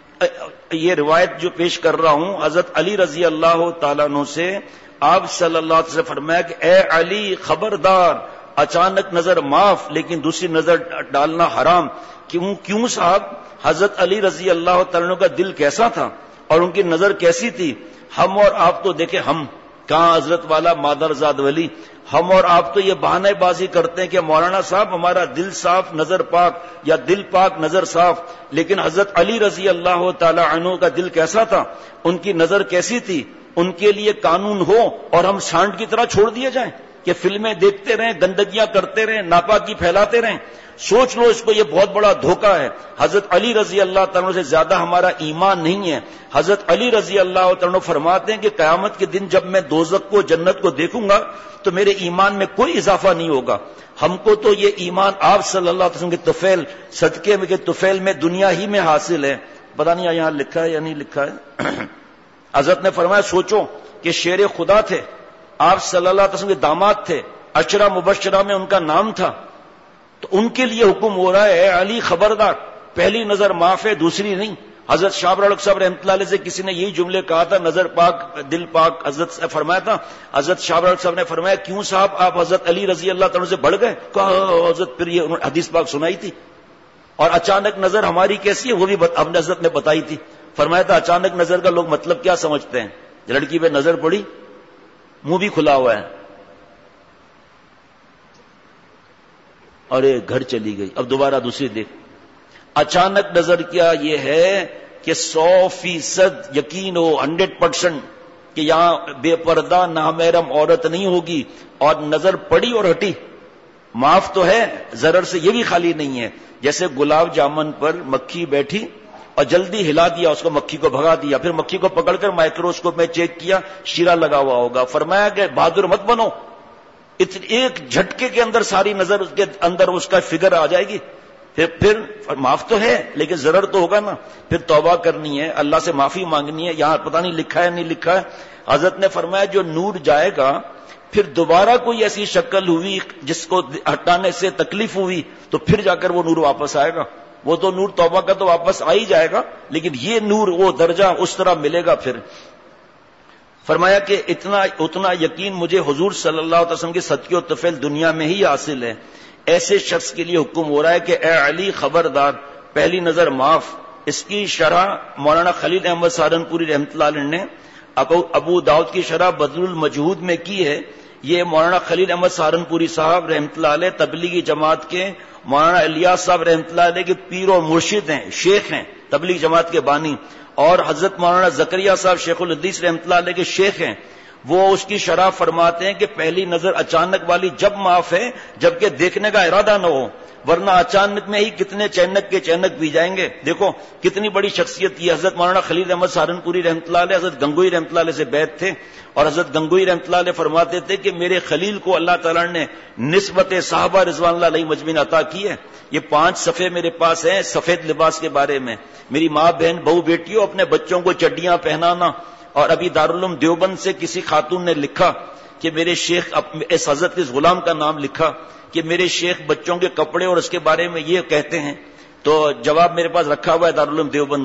Speaker 1: یہ روایت جو پیش کر رہا ہوں حضرت علی رضی اللہ تعالیٰ عنہ سے، آپ صلی اللہ علیہ وسلم فرمایا کہ اے علی خبردار، اچانک نظر معاف لیکن دوسری نظر ڈالنا حرام۔ کیوں صاحب؟ حضرت علی رضی اللہ تعالیٰ عنہ کا دل کیسا تھا اور ان کی نظر کیسی تھی؟ ہم اور آپ تو دیکھیں، ہم کہاں حضرت والا مادرزاد ولی، ہم اور آپ تو یہ بہانے بازی کرتے ہیں کہ مولانا صاحب ہمارا دل صاف نظر پاک، یا دل پاک نظر صاف، لیکن حضرت علی رضی اللہ تعالی عنہ کا دل کیسا تھا، ان کی نظر کیسی تھی؟ ان کے لیے قانون ہو اور ہم سانڈ کی طرح چھوڑ دیے جائیں کہ فلمیں دیکھتے رہیں، گندگیاں کرتے رہیں، ناپاکی پھیلاتے رہیں؟ سوچ لو، اس کو یہ بہت بڑا دھوکہ ہے۔ حضرت علی رضی اللہ تعالیٰ سے زیادہ ہمارا ایمان نہیں ہے۔ حضرت علی رضی اللہ تعالیٰ فرماتے ہیں کہ قیامت کے دن جب میں دوزخ کو، جنت کو دیکھوں گا تو میرے ایمان میں کوئی اضافہ نہیں ہوگا۔ ہم کو تو یہ ایمان آپ صلی اللہ علیہ وسلم کے طفیل، صدقے میں کے طفیل میں، دنیا ہی میں حاصل ہے۔ پتہ نہیں یہاں لکھا ہے یا نہیں لکھا ہے۔ حضرت نے فرمایا سوچو کہ شیر خدا تھے، آپ صلی اللہ علیہ وسلم کے داماد تھے، عشرہ مبشرہ میں ان کا نام تھا، تو ان کے لیے حکم ہو رہا ہے اے علی خبردار، پہلی نظر معاف ہے، دوسری نہیں۔ حضرت شاہ رولق صاحب رحمۃ اللہ علیہ سے کسی نے یہی جملے کہا تھا، نظر پاک دل پاک، حضرت سے فرمایا تھا، حضرت شاہ رولق صاحب نے فرمایا کیوں صاحب آپ حضرت علی رضی اللہ تعالیٰ سے بڑھ گئے؟ کہا حضرت پھر یہ انہوں نے حدیث پاک سنائی تھی، اور اچانک نظر ہماری کیسی ہے وہ بھی ہم نے حضرت نے بتائی تھی۔ فرمایا تھا اچانک نظر کا لوگ مطلب کیا سمجھتے ہیں؟ لڑکی پہ نظر پڑی، منہ بھی کھلا ہوا ہے اور ایک گھر چلی گئی، اب دوبارہ دوسری دیکھ۔ اچانک نظر کیا یہ ہے کہ 100% یقین ہو، 100% کہ یہاں بے پردہ نامحرم عورت نہیں ہوگی، اور نظر پڑی اور ہٹی، معاف تو ہے، ضرر سے یہ بھی خالی نہیں ہے۔ جیسے گلاب جامن پر مکھی بیٹھی اور جلدی ہلا دیا، اس کو مکھی کو بھگا دیا، پھر مکھی کو پکڑ کر مائکروسکوپ میں چیک کیا، شیرہ لگا ہوا ہوگا۔ فرمایا کہ بہادر مت بنو، ایک جھٹکے کے اندر ساری نظر اس کے اندر اس کا فگر آ جائے گی، پھر معاف تو ہے لیکن ضرر تو ہوگا نا، پھر توبہ کرنی ہے، اللہ سے معافی مانگنی ہے۔ یہاں پتہ نہیں لکھا ہے نہیں لکھا ہے، حضرت نے فرمایا جو نور جائے گا، پھر دوبارہ کوئی ایسی شکل ہوئی جس کو ہٹانے سے تکلیف ہوئی تو پھر جا کر وہ نور واپس آئے گا۔ وہ تو نور توبہ کا تو واپس آ ہی جائے گا، لیکن یہ نور وہ درجہ اس طرح ملے گا۔ پھر فرمایا کہ اتنا یقین مجھے حضور صلی اللہ علیہ وسلم کے صدقے و طفیل دنیا میں ہی حاصل ہے۔ ایسے شخص کے لیے حکم ہو رہا ہے کہ اے علی خبردار، پہلی نظر معاف۔ اس کی شرح مولانا خلیل احمد سہارنپوری رحمۃ اللہ علیہ نے ابو داؤد کی شرح بدل المجہود میں کی ہے۔ یہ مولانا خلیل احمد سہارنپوری صاحب رحمۃ اللہ علیہ تبلیغی جماعت کے، مولانا الیاس صاحب رحمۃ اللہ علیہ کے پیر اور مرشد ہیں، شیخ ہیں، تبلیغ جماعت کے بانی، اور حضرت مولانا زکریا صاحب شیخ الحدیث رحمۃ اللہ علیہ کے شیخ ہیں۔ وہ اس کی شرح فرماتے ہیں کہ پہلی نظر اچانک والی جب معاف ہے جبکہ دیکھنے کا ارادہ نہ ہو، ورنہ اچانک میں ہی کتنے چینک کے چینک بھی جائیں گے۔ دیکھو کتنی بڑی شخصیت کی حضرت مولانا خلیل احمد سہارنپوری رحمۃ اللہ علیہ حضرت گنگوئی رحمۃ اللہ علیہ سے بیعت تھے، اور حضرت گنگوئی رحمۃ اللہ علیہ فرماتے تھے کہ میرے خلیل کو اللہ تعالیٰ نے نسبت صحابہ رضوان اللہ علیہ مجمعین عطا کی ہے۔ یہ 5 صفحے میرے پاس ہیں سفید لباس کے بارے میں۔ میری ماں بہن بہو بیٹیوں اپنے بچوں کو چڈیاں پہنانا، اور ابھی دارالعلوم دیوبند سے کسی خاتون نے لکھا کہ میرے شیخ، اس حضرت کے غلام کا نام لکھا کہ میرے شیخ بچوں کے کپڑے اور اس کے بارے میں یہ کہتے ہیں، تو جواب میرے پاس رکھا ہوا ہے دارالعلوم دیوبند کا،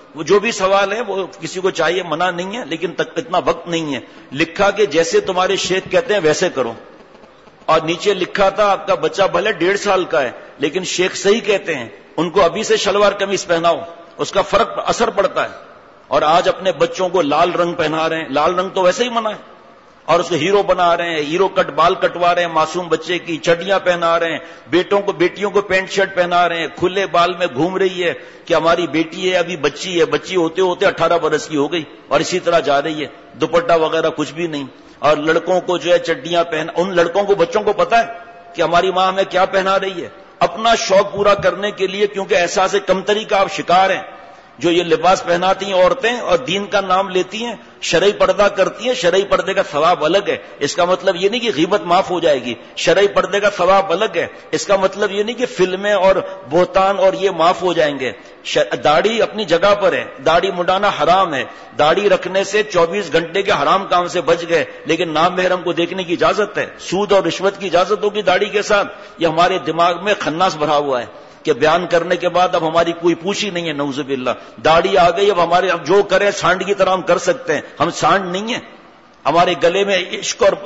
Speaker 1: وہ جو بھی سوال ہے وہ کسی کو چاہیے، منع نہیں ہے، لیکن اتنا وقت نہیں ہے. لکھا کہ جیسے تمہارے شیخ کہتے ہیں ویسے کرو. اور نیچے لکھا تھا آپ کا بچہ بھلے 1.5 سال کا ہے لیکن شیخ صحیح کہتے ہیں، ان کو ابھی سے شلوار قمیص پہناؤ، اس کا فرق اثر پڑتا ہے. اور آج اپنے بچوں کو لال رنگ پہنا رہے ہیں، لال رنگ تو ویسے ہی منع ہے، اور اس کو ہیرو بنا رہے ہیں، ہیرو کٹ بال کٹوا رہے ہیں معصوم بچے کی، چڈیاں پہنا رہے ہیں، بیٹیوں کو پینٹ شرٹ پہنا رہے ہیں، کھلے بال میں گھوم رہی ہے کہ ہماری بیٹی ہے، ابھی بچی ہے، بچی ہوتے ہوتے 18 برس کی ہو گئی اور اسی طرح جا رہی ہے، دوپٹہ وغیرہ کچھ بھی نہیں. اور لڑکوں کو جو ہے چڈیاں ان لڑکوں کو بچوں کو پتا ہے کہ ہماری ماں ہمیں کیا پہنا رہی ہے. اپنا شوق پورا کرنے کے لیے، کیونکہ احساس کمتری کا آپ شکار ہیں، جو یہ لباس پہناتی ہیں عورتیں اور دین کا نام لیتی ہیں، شرعی پردہ کرتی ہیں، شرعی پردے کا ثواب الگ ہے. اس کا مطلب یہ نہیں کہ غیبت معاف ہو جائے گی، شرعی پردے کا ثواب الگ ہے. اس کا مطلب یہ نہیں کہ فلمیں اور بہتان اور یہ معاف ہو جائیں گے. داڑھی اپنی جگہ پر ہے، داڑھی مڈانا حرام ہے، داڑھی رکھنے سے 24 گھنٹے کے حرام کام سے بچ گئے، لیکن نام محرم کو دیکھنے کی اجازت ہے. سود اور رشوت کی اجازت ہوگی داڑھی کے ساتھ. یہ ہمارے دماغ میں خناس بھرا ہوا ہے کہ بیان کرنے کے بعد اب ہماری کوئی پوچھ ہی نہیں ہے، نعوذ باللہ. داڑھی آ گئی، اب ہمارے اب جو کریں سانڈ کی طرح ہم کر سکتے ہیں، ہم سانڈ نہیں ہیں. ہمارے گلے میں عشق اور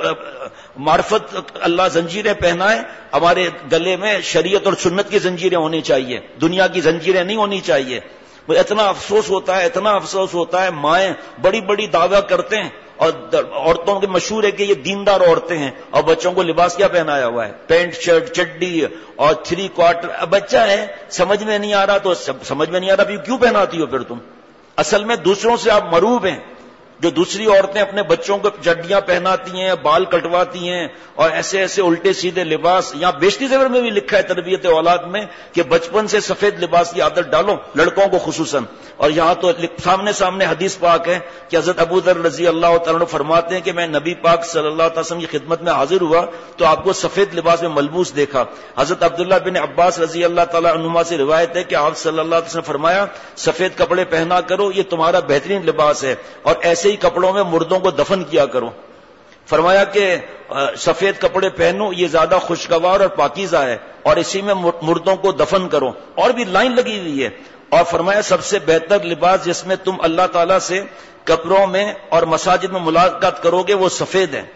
Speaker 1: معرفت اللہ زنجیریں پہنائے، ہمارے گلے میں شریعت اور سنت کی زنجیریں ہونی چاہیے، دنیا کی زنجیریں نہیں ہونی چاہیے. اتنا افسوس ہوتا ہے مائیں بڑی بڑی دعویٰ کرتے ہیں اور عورتوں کے مشہور ہے کہ یہ دیندار عورتیں ہیں، اور بچوں کو لباس کیا پہنایا ہوا ہے؟ پینٹ شرٹ چڈی اور 3/4. بچہ ہے سمجھ میں نہیں آ رہا، تو سمجھ میں نہیں آ رہا کیوں پہناتی ہو پھر تم؟ اصل میں دوسروں سے آپ مروب ہیں. جو دوسری عورتیں اپنے بچوں کو چڈیاں پہناتی ہیں، بال کٹواتی ہیں اور ایسے ایسے الٹے سیدھے لباس. یہاں بیشتی زیور میں بھی لکھا ہے تربیت اولاد میں کہ بچپن سے سفید لباس کی عادت ڈالو، لڑکوں کو خصوصاً. اور یہاں تو سامنے حدیث پاک ہے کہ حضرت ابو ذر رضی اللہ تعالیٰ عنہ فرماتے ہیں کہ میں نبی پاک صلی اللہ علیہ وسلم کی خدمت میں حاضر ہوا تو آپ کو سفید لباس میں ملبوس دیکھا. حضرت عبداللہ بن عباس رضی اللہ تعالیٰ عنہما سے روایت ہے کہ آپ صلی اللہ علیہ وسلم فرمایا سفید کپڑے پہنا کرو، یہ تمہارا بہترین لباس ہے، اور ایسے ہی کپڑوں میں مردوں کو دفن کیا کرو. فرمایا کہ سفید کپڑے پہنو، یہ زیادہ خوشگوار اور پاکیزہ ہے، اور اسی میں مردوں کو دفن کرو. اور بھی لائن لگی ہوئی ہے. اور فرمایا سب سے بہتر لباس جس میں تم اللہ تعالیٰ سے قبروں میں اور مساجد میں ملاقات کرو گے وہ سفید ہے.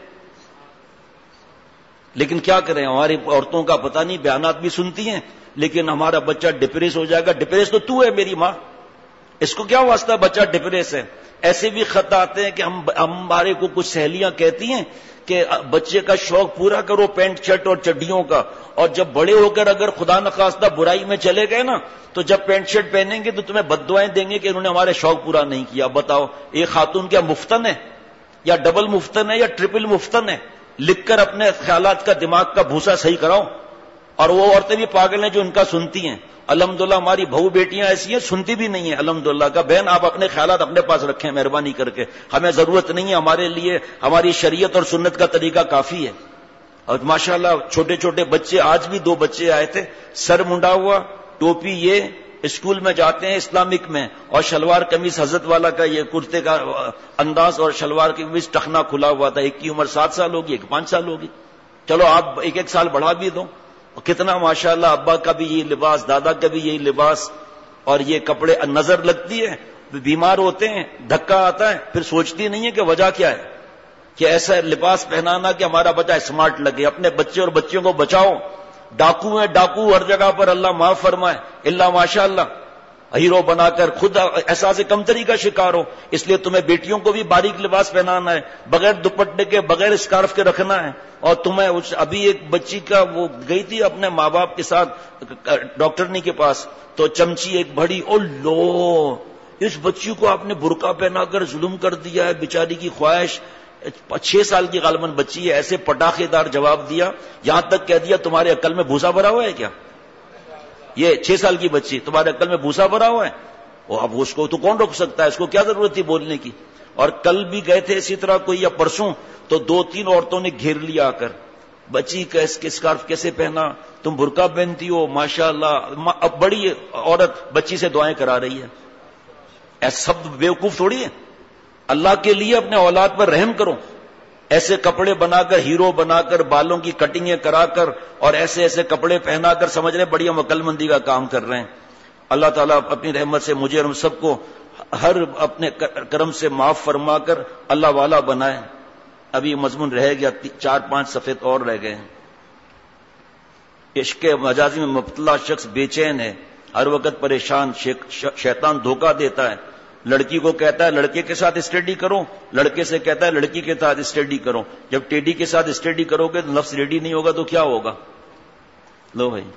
Speaker 1: لیکن کیا کریں، ہماری عورتوں کا پتہ نہیں، بیانات بھی سنتی ہیں لیکن ہمارا بچہ ڈپریس ہو جائے گا. ڈپریس تو ہے میری ماں، اس کو کیا واسطہ بچہ ڈپریس ہے. ایسے بھی خط آتے ہیں کہ ہمارے کو کچھ سہیلیاں کہتی ہیں کہ بچے کا شوق پورا کرو پینٹ شرٹ اور چڈیوں کا، اور جب بڑے ہو کر اگر خدا نخواستہ برائی میں چلے گئے نا تو جب پینٹ شرٹ پہنیں گے تو تمہیں بد دعائیں دیں گے کہ انہوں نے ہمارے شوق پورا نہیں کیا. بتاؤ ایک خاتون کیا مفتن ہے یا ڈبل مفتن ہے یا ٹرپل مفتن ہے؟ لکھ کر اپنے خیالات کا دماغ کا بھوسا صحیح کراؤ. اور وہ عورتیں بھی پاگل ہیں جو ان کا سنتی ہیں. الحمدللہ ہماری بہو بیٹیاں ایسی ہیں سنتی بھی نہیں ہیں الحمدللہ کا. بہن آپ اپنے خیالات اپنے پاس رکھیں مہربانی کر کے، ہمیں ضرورت نہیں ہے، ہمارے لیے ہماری شریعت اور سنت کا طریقہ کافی ہے. اور ماشاءاللہ چھوٹے چھوٹے بچے، آج بھی 2 بچے آئے تھے، سر منڈا ہوا، ٹوپی، یہ اسکول میں جاتے ہیں اسلامک میں، اور شلوار قمیص حضرت والا کا یہ کرتے کا انداز اور شلوار قمیص ٹخنا کھلا ہوا تھا. ایک کی عمر 7 سال ہوگی، ایک 5 سال ہوگی. چلو آپ 1 سال بڑھا بھی دو. کتنا ماشاءاللہ ابا کا بھی یہی لباس، دادا کا بھی یہی لباس، اور یہ کپڑے نظر لگتی ہے، بیمار ہوتے ہیں، دھکا آتا ہے، پھر سوچتی نہیں ہے کہ وجہ کیا ہے، کہ ایسا لباس پہنانا کہ ہمارا بچہ اسمارٹ لگے. اپنے بچے اور بچیوں کو بچاؤ. ڈاکو ہیں ڈاکو ہر جگہ پر، اللہ معاف فرمائے، اللہ ماشاءاللہ ہیرو بنا کر خود احساس کمتری کا شکار ہو. اس لیے تمہیں بیٹیوں کو بھی باریک لباس پہنانا ہے، بغیر دوپٹے کے بغیر اسکارف کے رکھنا ہے. اور تمہیں ابھی ایک بچی کا وہ گئی تھی اپنے ماں باپ کے ساتھ ڈاکٹرنی کے پاس، تو چمچی ایک بڑی، او لو اس بچی کو آپ نے برقع پہنا کر ظلم کر دیا ہے، بیچاری کی خواہش. 6 سال کی غالباً بچی ہے، ایسے پٹاخے دار جواب دیا، یہاں تک کہہ دیا تمہارے عقل میں بھوسا بھرا ہوا ہے کیا؟ یہ 6 سال کی بچی تمہارے عقل میں بھوسا بھرا ہوا ہے؟ اب اس کو تو کون روک سکتا ہے، اس کو کیا ضرورت تھی بولنے کی. اور کل بھی گئے تھے اسی طرح کوئی، یا پرسوں، تو 2-3 عورتوں نے گھیر لیا آ کر، بچی کا اسکارف کیسے پہنا، تم برقع پہنتی ہو، ماشاءاللہ. اب بڑی عورت بچی سے دعائیں کرا رہی ہے. ایسا سب بیوقوف تھوڑی ہے. اللہ کے لیے اپنے اولاد پر رحم کرو. ایسے کپڑے بنا کر، ہیرو بنا کر، بالوں کی کٹنگیں کرا کر اور ایسے ایسے کپڑے پہنا کر سمجھ رہے بڑی ہم عقل مندی کا کام کر رہے ہیں. اللہ تعالیٰ اپنی رحمت سے مجھے اور ہم سب کو ہر اپنے کرم سے معاف فرما کر اللہ والا بنائے. ابھی مضمون رہ گیا، 4-5 صفحے اور رہ گئے. عشق مجازی میں مبتلا شخص بے چین ہے، ہر وقت پریشان، شیطان دھوکہ دیتا ہے. لڑکی کو کہتا ہے لڑکے کے ساتھ اسٹڈی کرو، لڑکے سے کہتا ہے لڑکی کے ساتھ اسٹڈی کرو. جب ٹیڈی کے ساتھ اسٹڈی کرو گے تو نفس ریڈی نہیں ہوگا تو کیا ہوگا؟ لو بھائی،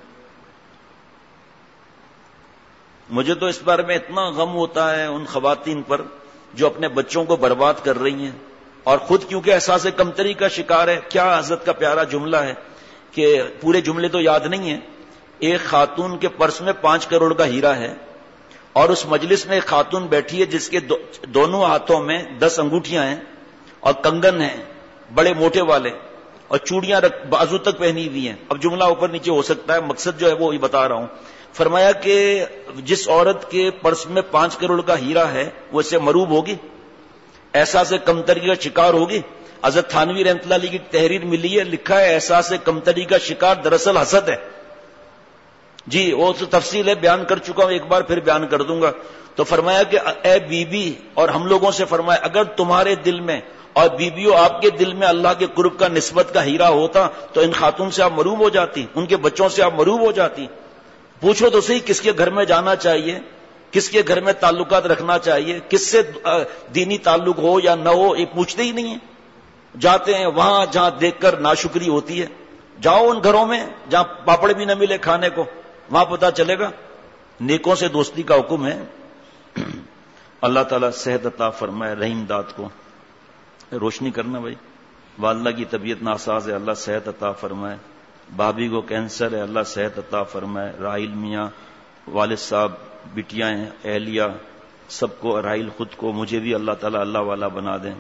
Speaker 1: مجھے تو اس بارے میں اتنا غم ہوتا ہے ان خواتین پر جو اپنے بچوں کو برباد کر رہی ہیں، اور خود کیونکہ احساس کمتری کا شکار ہے. کیا حضرت کا پیارا جملہ ہے کہ پورے جملے تو یاد نہیں ہیں. ایک خاتون کے پرس میں 5 کروڑ کا ہیرا ہے، اور اس مجلس میں ایک خاتون بیٹھی ہے جس کے دونوں ہاتھوں میں 10 انگوٹھیاں ہیں اور کنگن ہیں بڑے موٹے والے، اور چوڑیاں بازو تک پہنی ہوئی ہیں. اب جملہ اوپر نیچے ہو سکتا ہے، مقصد جو ہے وہ بتا رہا ہوں. فرمایا کہ جس عورت کے پرس میں 5 کروڑ کا ہیرا ہے وہ اس سے مروب ہوگی، احساس کمتری کا شکار ہوگی. حضرت تھانوی رحمۃ اللہ علیہ کی تحریر ملی ہے، لکھا ہے احساس کمتری کا شکار دراصل حسد ہے. جی وہ تو تفصیل ہے، بیان کر چکا ہوں، ایک بار پھر بیان کر دوں گا. تو فرمایا کہ اے بی بی، اور ہم لوگوں سے فرمایا اگر تمہارے دل میں اور بیویوں آپ کے دل میں اللہ کے قرب کا نسبت کا ہیرا ہوتا تو ان خاتون سے آپ مروب ہو جاتی، ان کے بچوں سے آپ مروب ہو جاتی. پوچھو تو صحیح کس کے گھر میں جانا چاہیے، کس کے گھر میں تعلقات رکھنا چاہیے، کس سے دینی تعلق ہو یا نہ ہو، یہ پوچھتے ہی نہیں ہیں. جاتے ہیں وہاں جہاں دیکھ کر ناشکری ہوتی ہے. جاؤ ان گھروں میں جہاں پاپڑ بھی نہ ملے کھانے کو، وہاں پتا چلے گا. نیکوں سے دوستی کا حکم ہے. اللہ تعالیٰ صحت عطا فرمائے. رحیم داد کو روشنی کرنا بھائی. والدہ کی طبیعت ناساز ہے، اللہ صحت عطا فرمائے. بھابھی کو کینسر ہے، اللہ صحت عطا فرمائے. راحیل میاں، والد صاحب، بٹیاں ہیں، اہلیہ، سب کو، راحیل خود کو، مجھے بھی اللہ تعالیٰ اللہ والا بنا دیں.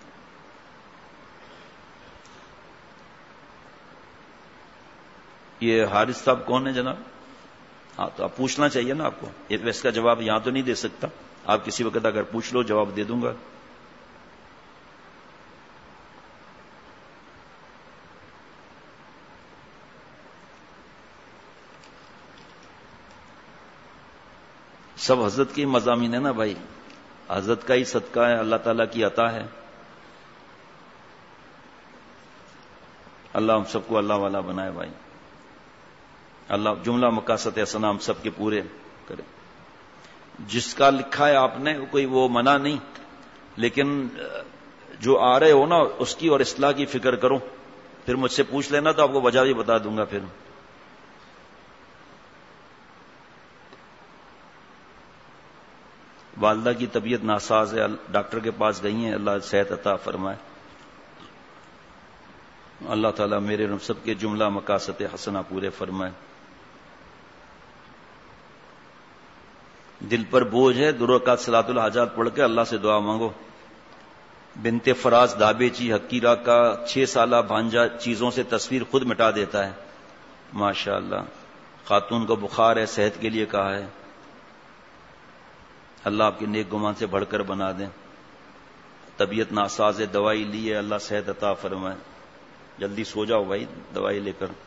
Speaker 1: یہ حارث صاحب کون ہے جناب؟ ہاں تو آپ پوچھنا چاہیے نا آپ کو. اس کا جواب یہاں تو نہیں دے سکتا، آپ کسی وقت اگر پوچھ لو جواب دے دوں گا. سب حضرت کی مضامین ہے نا بھائی، حضرت کا ہی صدقہ ہے، اللہ تعالیٰ کی عطا ہے. اللہ ہم سب کو اللہ والا بنائے بھائی. اللہ جملہ مقاصد حسنہ ہم سب کے پورے کرے. جس کا لکھا ہے آپ نے کوئی وہ منع نہیں، لیکن جو آ رہے ہو نا اس کی اور اصلاح کی فکر کرو. پھر مجھ سے پوچھ لینا تو آپ کو وجہ بھی بتا دوں گا. پھر والدہ کی طبیعت ناساز ہے، ڈاکٹر کے پاس گئی ہیں، اللہ صحت عطا فرمائے. اللہ تعالیٰ میرے اور سب کے جملہ مقاصد حسنہ پورے فرمائے. دل پر بوجھ ہے، 2 رکعت صلاۃ الحاجات پڑھ کے اللہ سے دعا مانگو. بنت فراز دابیچی حقیرہ کا 6 سالہ بھانجا چیزوں سے تصویر خود مٹا دیتا ہے. ماشاءاللہ. خاتون کو بخار ہے، صحت کے لیے کہا ہے. اللہ آپ کے نیک گمان سے بڑھ کر بنا دیں. طبیعت ناساز ہے، دوائی لی ہے، اللہ صحت عطا فرمائے. جلدی سو جاؤ بھائی دوائی لے کر.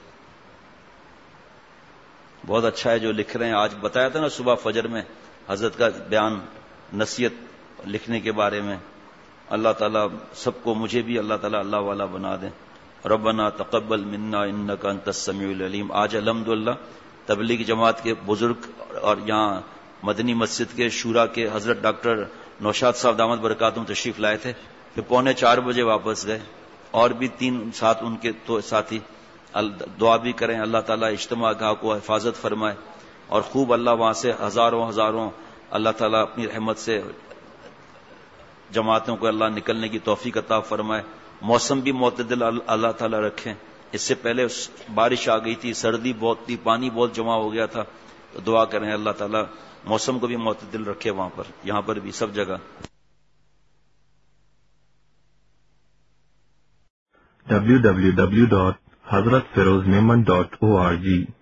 Speaker 1: بہت اچھا ہے جو لکھ رہے ہیں. آج بتایا تھا نا صبح فجر میں حضرت کا بیان نصیحت لکھنے کے بارے میں. اللہ تعالیٰ سب کو، مجھے بھی اللہ تعالیٰ اللہ والا بنا دیں. ربنا تقبل منا انک انت السمیع العلیم. آج الحمدللہ تبلیغ جماعت کے بزرگ اور یہاں مدنی مسجد کے شورا کے حضرت ڈاکٹر نوشاد صاحب دامت برکاتہم تشریف لائے تھے. پھر 3:45 بجے واپس گئے. اور بھی 3 ساتھ ان کے تو ساتھی. دعا بھی کریں اللہ تعالیٰ اجتماع گاہ کو حفاظت فرمائے، اور خوب اللہ وہاں سے ہزاروں اللہ تعالیٰ اپنی رحمت سے جماعتوں کو اللہ نکلنے کی توفیق عطا فرمائے. موسم بھی معتدل اللہ تعالیٰ رکھیں. اس سے پہلے بارش آ گئی تھی، سردی بہت تھی، پانی بہت جمع ہو گیا تھا. تو دعا کریں اللہ تعالیٰ موسم کو بھی معتدل رکھے وہاں پر، یہاں پر بھی، سب جگہ.
Speaker 3: www.hazratfirozmemon.org